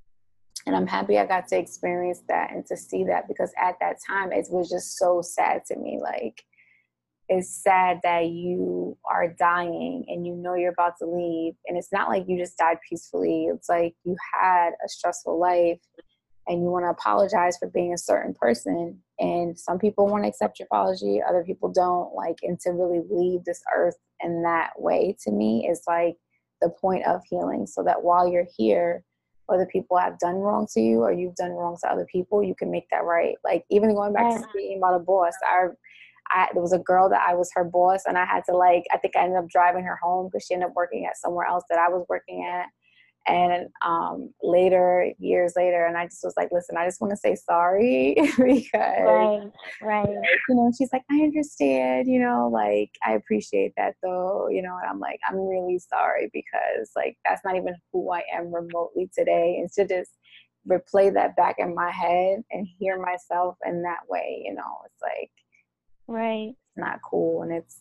And I'm happy I got to experience that and to see that, because at that time, it was just so sad to me. Like, it's sad that you are dying and you know you're about to leave. And it's not like you just died peacefully. It's like you had a stressful life and you want to apologize for being a certain person. And some people want to accept your apology, other people don't. Like, and to really leave this earth in that way, to me, is like the point of healing, so that while you're here, whether people have done wrong to you or you've done wrong to other people, you can make that right. Like, even going back Yeah. to speaking about a boss, I, I, there was a girl that I was her boss, and I had to, like, I think I ended up driving her home because she ended up working at somewhere else that I was working at. And um, later, years later, and I just was like, listen, I just want to say sorry because, Right. Right. you know, she's like, I understand, you know, like, I appreciate that though, you know, and I'm like, I'm really sorry, because, like, that's not even who I am remotely today. And to just replay that back in my head and hear myself in that way, you know, it's like, Right. it's not cool. And it's,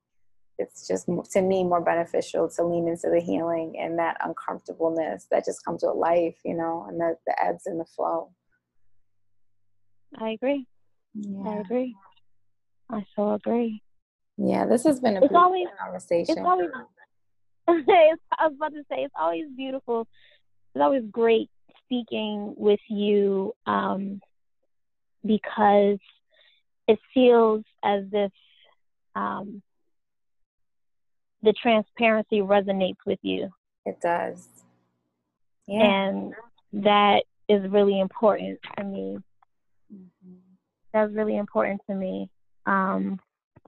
it's just, to me, more beneficial to lean into the healing and that uncomfortableness that just comes with life, you know, and the, the ebbs and the flow. I agree. Yeah. I agree. I so agree. Yeah, this has been a It's beautiful always, conversation. it's always, it's, I was about to say, it's always beautiful. It's always great speaking with you, um, because it feels as if um, the transparency resonates with you. It does. Yeah. And that is really important to me. Mm-hmm. That's really important to me. Um,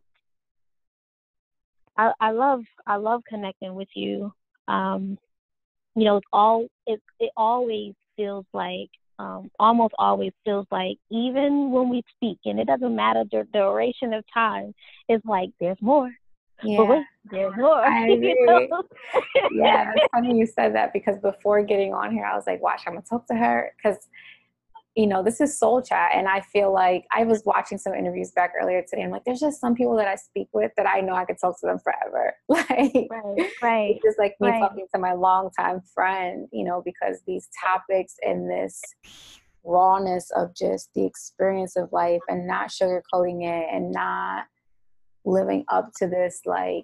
I, I love I love connecting with you. Um, you know, it's all it it always feels like um, almost always feels like, even when we speak, and it doesn't matter the duration of time, it's like there's more. Yeah. But wait, there's more. I agree. You know? Yeah, it's funny you said that, because before getting on here, I was like, watch, I'm gonna talk to her, because, you know, this is Soul Chat, and I feel like I was watching some interviews back earlier today. I'm like, there's just some people that I speak with that I know I could talk to them forever. Like, Right, right, it's just like me right. talking to my longtime friend, you know, because these topics and this rawness of just the experience of life and not sugarcoating it and not living up to this, like,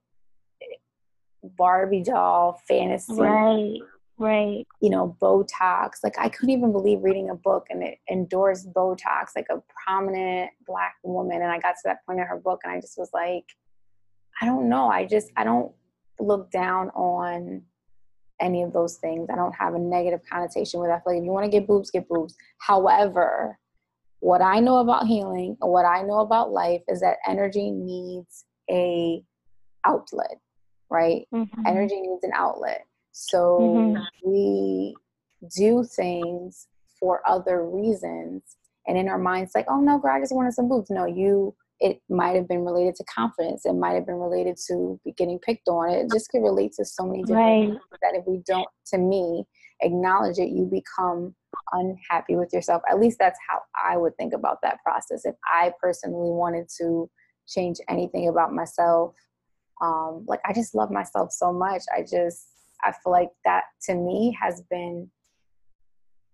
Barbie doll fantasy. Right, right. You know, Botox. Like, I couldn't even believe reading a book and it endorsed Botox, like a prominent Black woman. And I got to that point in her book and I just was like, I don't know. I just, I don't look down on any of those things. I don't have a negative connotation with it. I feel like if you want to get boobs, get boobs. However, what I know about healing and what I know about life is that energy needs a outlet, right? Mm-hmm. Energy needs an outlet. So Mm-hmm. we do things for other reasons. And in our minds, like, oh no, girl, I just wanted some boobs. No, you, it might have been related to confidence. It might have been related to getting picked on. It just could relate to so many different Right. things that if we don't, to me, acknowledge it, you become unhappy with yourself. At least that's how I would think about that process. If I personally wanted to change anything about myself, um, like, I just love myself so much. I just, I feel like that to me has been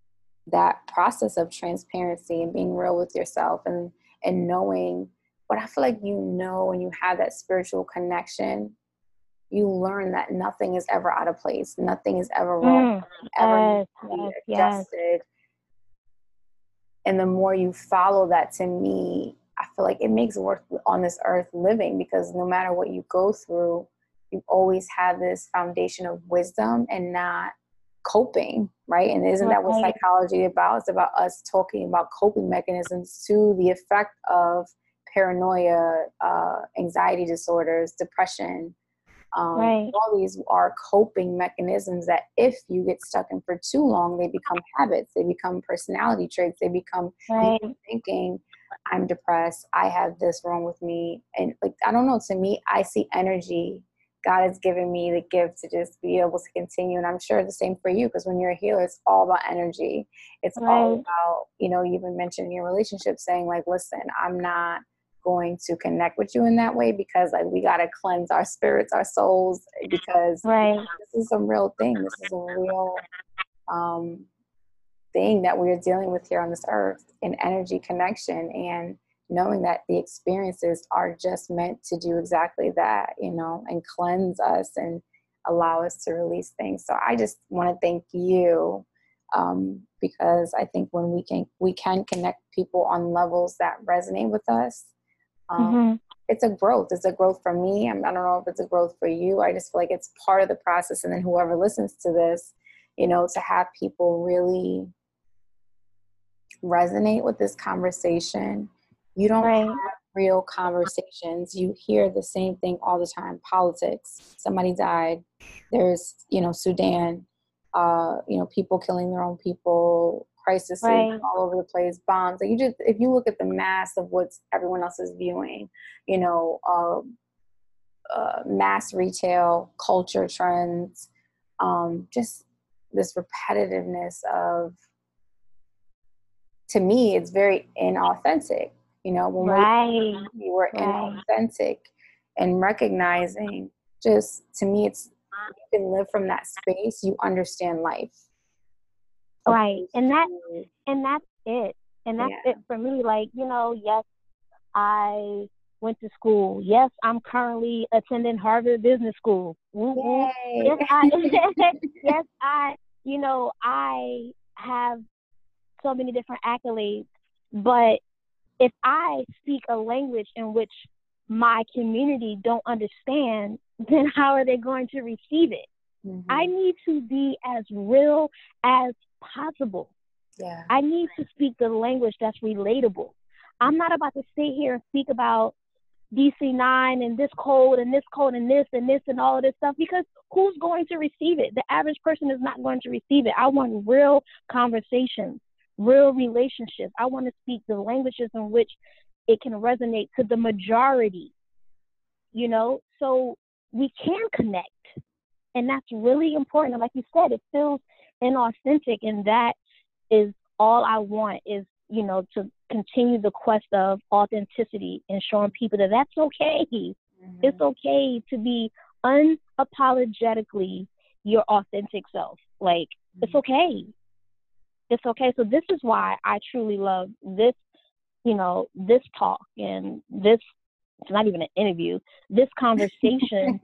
that process of transparency and being real with yourself and, and knowing, but I feel like, you know, when you have that spiritual connection, you learn that nothing is ever out of place. Nothing is ever wrong, Mm, ever yes, needs to be yes, yes. adjusted. And the more you follow that, to me, I feel like it makes work on this earth living, because no matter what you go through, you always have this foundation of wisdom and not coping, right? And isn't that what Right, psychology is about? It's about us talking about coping mechanisms to the effect of paranoia, uh, anxiety disorders, depression. Um, right, all these are coping mechanisms that if you get stuck in for too long, they become habits, they become personality traits, they become you right, thinking, I'm depressed, I have this wrong with me. And like, I don't know, to me, I see energy. God has given me the gift to just be able to continue. And I'm sure the same for you, because when you're a healer, it's all about energy. It's all right, about, you know, you even mentioned in your relationship saying like, listen, I'm not going to connect with you in that way, because like we got to cleanse our spirits, our souls, because right, this is a real thing. This is a real um, thing that we're dealing with here on this earth, an energy connection, and knowing that the experiences are just meant to do exactly that, you know, and cleanse us and allow us to release things. So I just want to thank you, um, because I think when we can we can connect people on levels that resonate with us, um, mm-hmm. it's a growth. It's a growth for me. I don't know if it's a growth for you. I just feel like it's part of the process. And then whoever listens to this, you know, to have people really resonate with this conversation. You don't Right, have real conversations. You hear the same thing all the time. Politics. Somebody died. There's, you know, Sudan, uh, you know, people killing their own people, crises right, all over the place, bombs. Like you just, if you look at the mass of what everyone else is viewing, you know, uh, uh, mass retail, culture trends, um, just this repetitiveness of, to me, it's very inauthentic. You know, when we're right, we're right, inauthentic and recognizing, just to me, it's, you can live from that space. You understand life. right. Opposed And that, to, and that's it. And that's yeah, it for me. Like, you know, yes, I went to school. Yes, I'm currently attending Harvard Business School. Whoop, whoop. yay. Yes, I, yes, I, you know, I have so many different accolades, but if I speak a language in which my community don't understand, then how are they going to receive it? Mhm. I need to be as real as possible. Yeah. I need to speak the language that's relatable. I'm not about to sit here and speak about D C nine and this code and this code and this and this and all of this stuff, because who's going to receive it? The average person is not going to receive it. I want real conversations, real relationships. I want to speak the languages in which it can resonate to the majority, you know, so we can connect. And that's really important. And like you said, it feels inauthentic, and that is all I want, is, you know, to continue the quest of authenticity and showing people that that's okay. Mm-hmm. It's okay to be unapologetically your authentic self. Like, mm-hmm. It's okay. It's okay. So this is why I truly love this, you know, this talk and this, it's not even an interview, this conversation,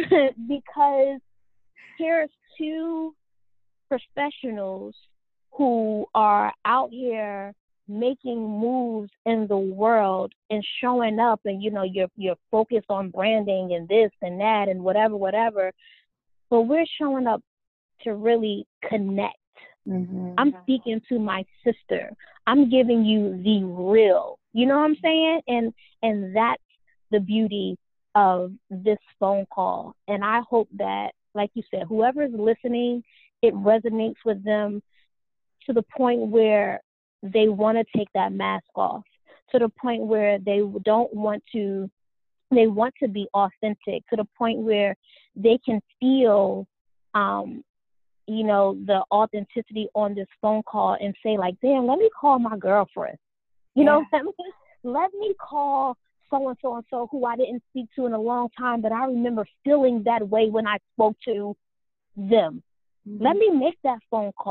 because here's two professionals who are out here making moves in the world and showing up, and, you know, you're you're focused on branding and this and that and whatever, whatever. But we're showing up to really connect. Mm-hmm. I'm speaking to my sister. I'm giving you the real. You know what I'm saying? And and that's the beauty of this phone call. And I hope that, like you said, whoever is listening, it resonates with them to the point where they want to take that mask off, to the point where they don't want to, they want to be authentic, to the point where they can feel, um, you know, the authenticity on this phone call and say like, damn, let me call my girlfriend. You yeah. know, let me, let me call so-and-so and so who I didn't speak to in a long time, but I remember feeling that way when I spoke to them. Mm-hmm. Let me make that phone call.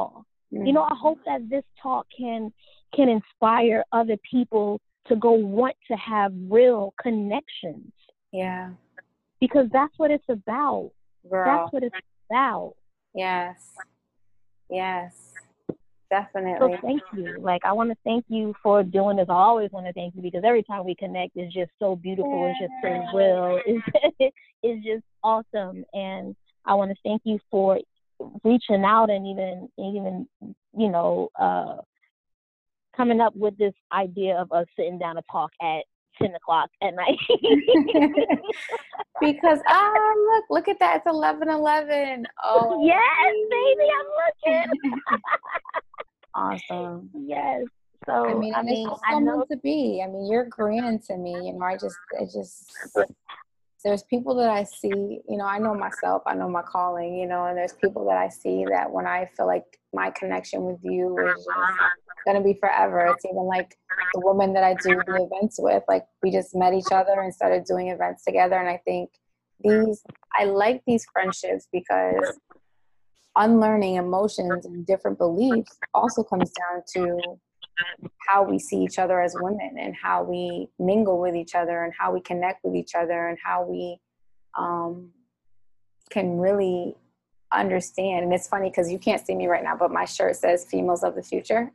Mm-hmm. You know, I hope that this talk can can inspire other people to go want to have real connections. Yeah. Because that's what it's about. Girl. That's what it's about. Yes. Yes. Definitely. So thank you. Like, I want to thank you for doing this. I always want to thank you because every time we connect, it's just so beautiful. It's just so real. It's, it's just awesome. And I want to thank you for reaching out and even, even, you know, uh, coming up with this idea of us sitting down to talk at ten o'clock at night. Because, oh, look, look at that. It's eleven eleven. Oh, yes, baby, I'm looking. Awesome. Yes. So, I mean, I mean, it's I know to be. I mean, you're grand to me. You know, I just, it just, there's people that I see, you know, I know myself, I know my calling, you know, and there's people that I see that when I feel like my connection with you is just going to be forever. It's even like the woman that I do the events with, like we just met each other and started doing events together. And I think these, I like these friendships because unlearning emotions and different beliefs also comes down to how we see each other as women and how we mingle with each other and how we connect with each other and how we um, can really understand. And it's funny because you can't see me right now, but my shirt says Females of the Future.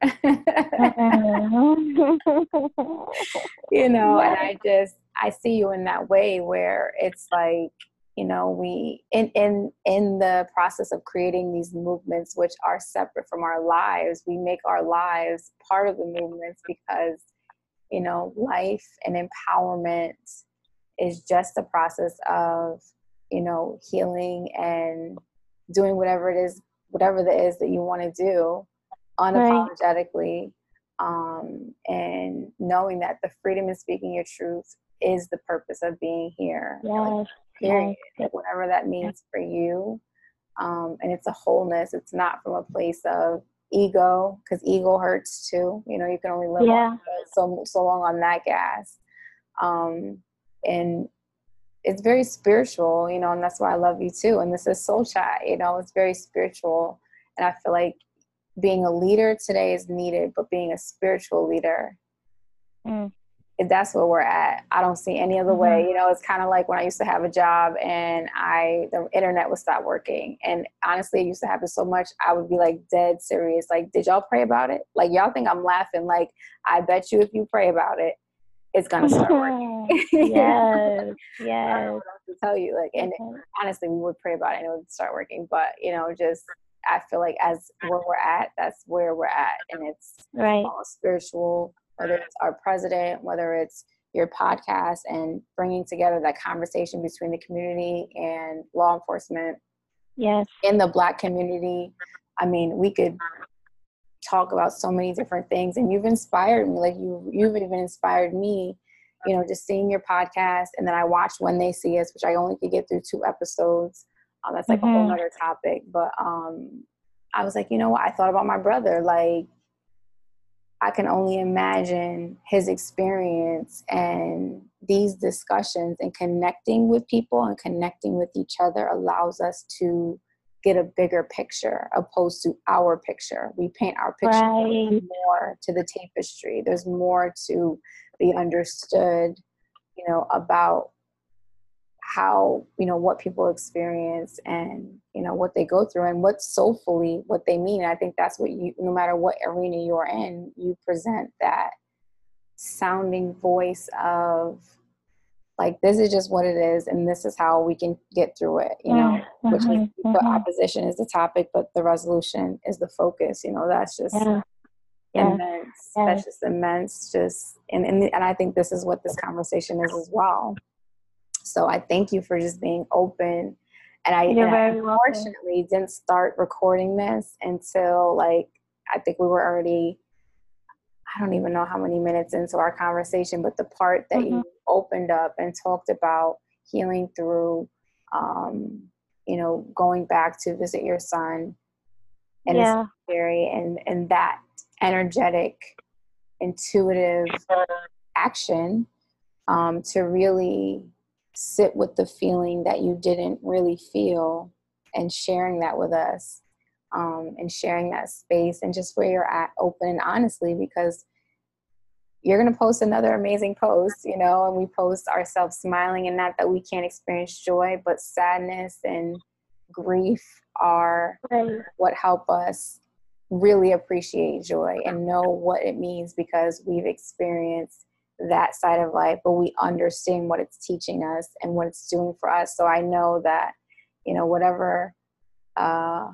You know, and I just, I see you in that way where it's like, you know, we, in, in, in the process of creating these movements, which are separate from our lives, we make our lives part of the movements because, you know, life and empowerment is just a process of, you know, healing and doing whatever it is, whatever it is that you want to do unapologetically. Um, and knowing that the freedom in speaking your truth is the purpose of being here. Yes. Like, period. Yes. Whatever that means for you. Um, and it's a wholeness. It's not from a place of ego, because ego hurts too. You know, you can only live yeah. on so so long on that gas. Um, and it's very spiritual, you know, and that's why I love you too. And this is Soul Chat, you know, it's very spiritual. And I feel like being a leader today is needed, but being a spiritual leader, mm. that's where we're at. I don't see any other mm-hmm. way. You know, it's kind of like when I used to have a job and I, the internet would stop working. And honestly, it used to happen so much. I would be like dead serious. Like, did y'all pray about it? Like, y'all think I'm laughing. Like, I bet you if you pray about it, it's going to start working. Yes. Yes. I don't know what else to tell you. Like, and mm-hmm. honestly, we would pray about it and it would start working. But, you know, just, I feel like as where we're at, that's where we're at. And it's right. all spiritual, whether it's our president, whether it's your podcast and bringing together that conversation between the community and law enforcement. Yes. In the Black community. I mean, we could talk about so many different things, and you've inspired me. Like you, you've even inspired me, you know, just seeing your podcast. And then I watched When They See Us, which I only could get through two episodes. Um, that's like mm-hmm. a whole nother topic. But um, I was like, you know what? I thought about my brother. Like, I can only imagine his experience and these discussions and connecting with people and connecting with each other allows us to get a bigger picture opposed to our picture. We paint our picture right. more to the tapestry. There's more to be understood, you know, about how, you know, what people experience and, you know, what they go through and what soulfully, what they mean. And I think that's what you, no matter what arena you're in, you present that sounding voice of like, this is just what it is. And this is how we can get through it, you know, mm-hmm. which is mm-hmm. the opposition is the topic, but the resolution is the focus. You know, that's just yeah. immense. Yeah. That's just immense. Just, and, and, and I think this is what this conversation is as well. So I thank you for just being open. And I, and I unfortunately welcome. didn't start recording this until like, I think we were already, I don't even know how many minutes into our conversation, but the part that mm-hmm. you opened up and talked about healing through, um, you know, going back to visit your son and yeah. the cemetery and, and that energetic, intuitive action um, to really sit with the feeling that you didn't really feel and sharing that with us um, and sharing that space and just where you're at, open and honestly, because you're going to post another amazing post, you know, and we post ourselves smiling, and not that we can't experience joy, but sadness and grief are Right. what help us really appreciate joy and know what it means, because we've experienced that side of life, but we understand what it's teaching us and what it's doing for us. So I know that, you know, whatever, uh,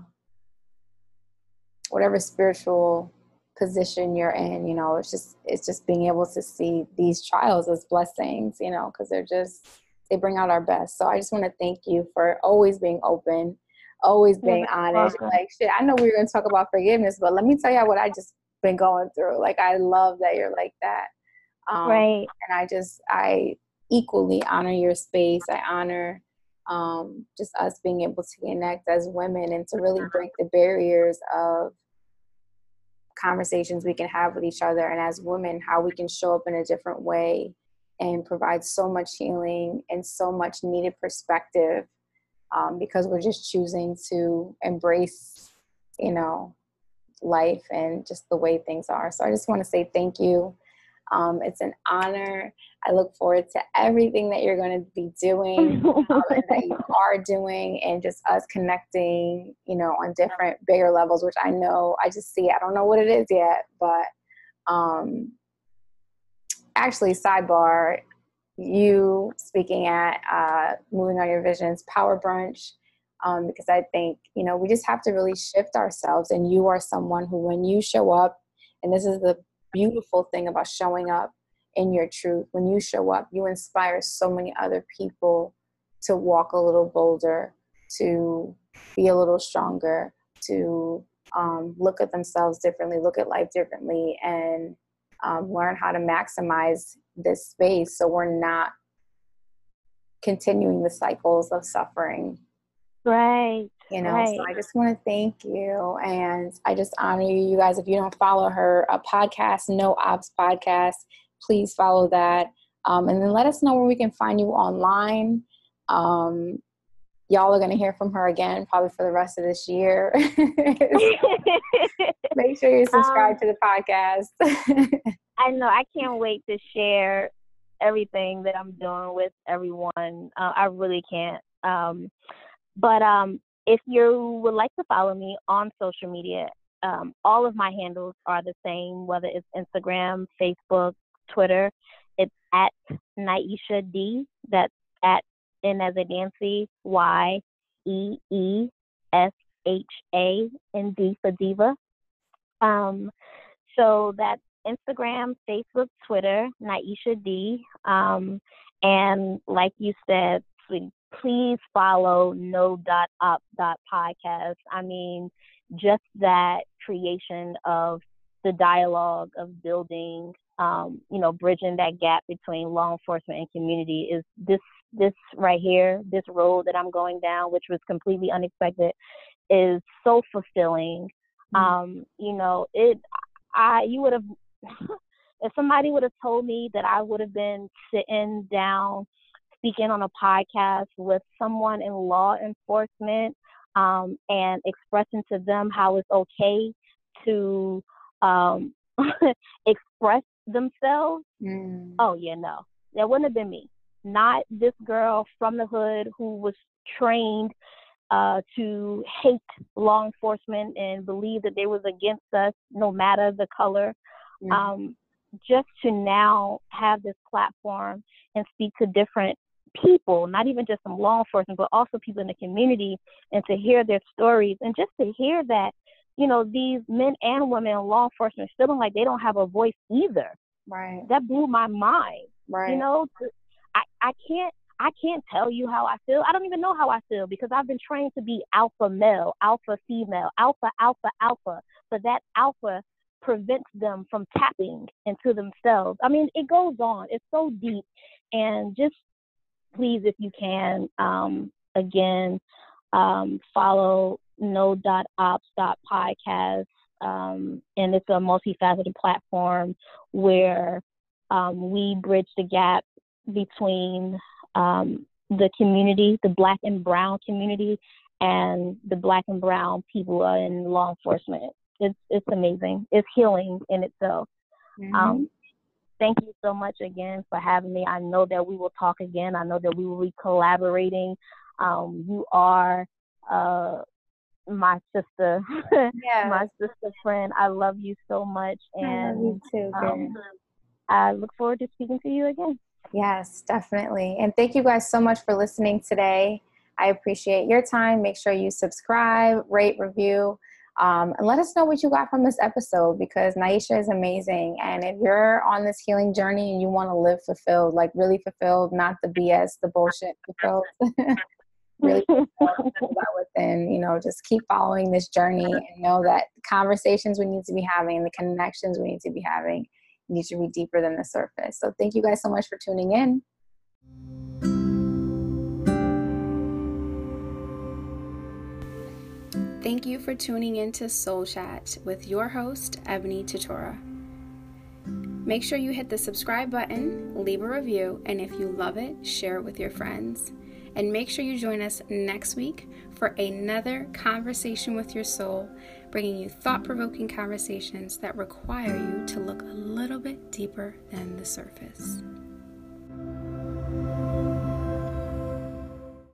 whatever spiritual position you're in, you know, it's just, it's just being able to see these trials as blessings, you know, because they're just, they bring out our best. So I just want to thank you for always being open, always being honest. welcome. Like, shit, I know we were going to talk about forgiveness, but let me tell you what I just been going through. Like, I love that you're like that. Um, Right. And I just, I equally honor your space. I honor um, just us being able to connect as women and to really break the barriers of conversations we can have with each other. And as women, how we can show up in a different way and provide so much healing and so much needed perspective, um, because we're just choosing to embrace, you know, life and just the way things are. So I just want to say thank you. Um, it's an honor. I look forward to everything that you're going to be doing, um, and that you are doing, and just us connecting, you know, on different bigger levels, which I know, I just see, I don't know what it is yet, but um, actually, sidebar, you speaking at uh, Moving on Your Visions Power Brunch, um, because I think, you know, we just have to really shift ourselves, and you are someone who, when you show up, and this is the beautiful thing about showing up in your truth, when you show up, you inspire so many other people to walk a little bolder, to be a little stronger, to um, look at themselves differently, look at life differently, and um, learn how to maximize this space so we're not continuing the cycles of suffering. Right. You know, right. so I just want to thank you, and I just honor you. You guys, if you don't follow her a podcast, No Ops Podcast, please follow that. Um, and then let us know where we can find you online. Um, y'all are going to hear from her again, probably for the rest of this year. Make sure you subscribe um, to the podcast. I know. I can't wait to share everything that I'm doing with everyone. Uh, I really can't. Um, but um, if you would like to follow me on social media, um, all of my handles are the same, whether it's Instagram, Facebook, Twitter. It's at Nyesha D. That's at N as in Nancy, Y E E S H A, and D for Diva. Um, so that's Instagram, Facebook, Twitter, Nyesha D. Um, and like you said, please follow no dot op dot podcast. I mean, just that creation of the dialogue of building, um, you know, bridging that gap between law enforcement and community is this, this right here, this road that I'm going down, which was completely unexpected, is so fulfilling. Mm-hmm. Um, you know, it, I, you would have, if somebody would have told me that I would have been sitting down speaking on a podcast with someone in law enforcement, um, and expressing to them how it's okay to um, express themselves. Mm. Oh, yeah, no, that wouldn't have been me. Not this girl from the hood who was trained uh, to hate law enforcement and believe that they was against us no matter the color. Mm. Um, just to now have this platform and speak to different people, not even just from law enforcement, but also people in the community, and to hear their stories, and just to hear that, you know, these men and women in law enforcement feeling like they don't have a voice either. Right. That blew my mind. Right. You know, I, I can't, I can't tell you how I feel. I don't even know how I feel because I've been trained to be alpha male, alpha female, alpha, alpha, alpha, but that alpha prevents them from tapping into themselves. I mean, it goes on. It's so deep. And just please, if you can, um, again, um, follow no dot ops dot podcast. Um, and it's a multifaceted platform where um, we bridge the gap between um, the community, the Black and Brown community, and the Black and brown people are in law enforcement. It's it's amazing. It's healing in itself. Mm-hmm. Um, thank you so much again for having me. I know that we will talk again. I know that we will be collaborating. Um, you are uh, my sister, yes. my sister friend. I love you so much, and I love you too, um, I look forward to speaking to you again. Yes, definitely. And thank you guys so much for listening today. I appreciate your time. Make sure you subscribe, rate, review, um, and let us know what you got from this episode, because Nyesha is amazing. And if you're on this healing journey and you want to live fulfilled, like really fulfilled, not the B S, the bullshit fulfilled, really within, you know, just keep following this journey and know that the conversations we need to be having, the connections we need to be having, need to be deeper than the surface. So thank you guys so much for tuning in. Thank you for tuning in to Soul Chat with your host, Ebony Tutora. Make sure you hit the subscribe button, leave a review, and if you love it, share it with your friends. And make sure you join us next week for another conversation with your soul, bringing you thought-provoking conversations that require you to look a little bit deeper than the surface.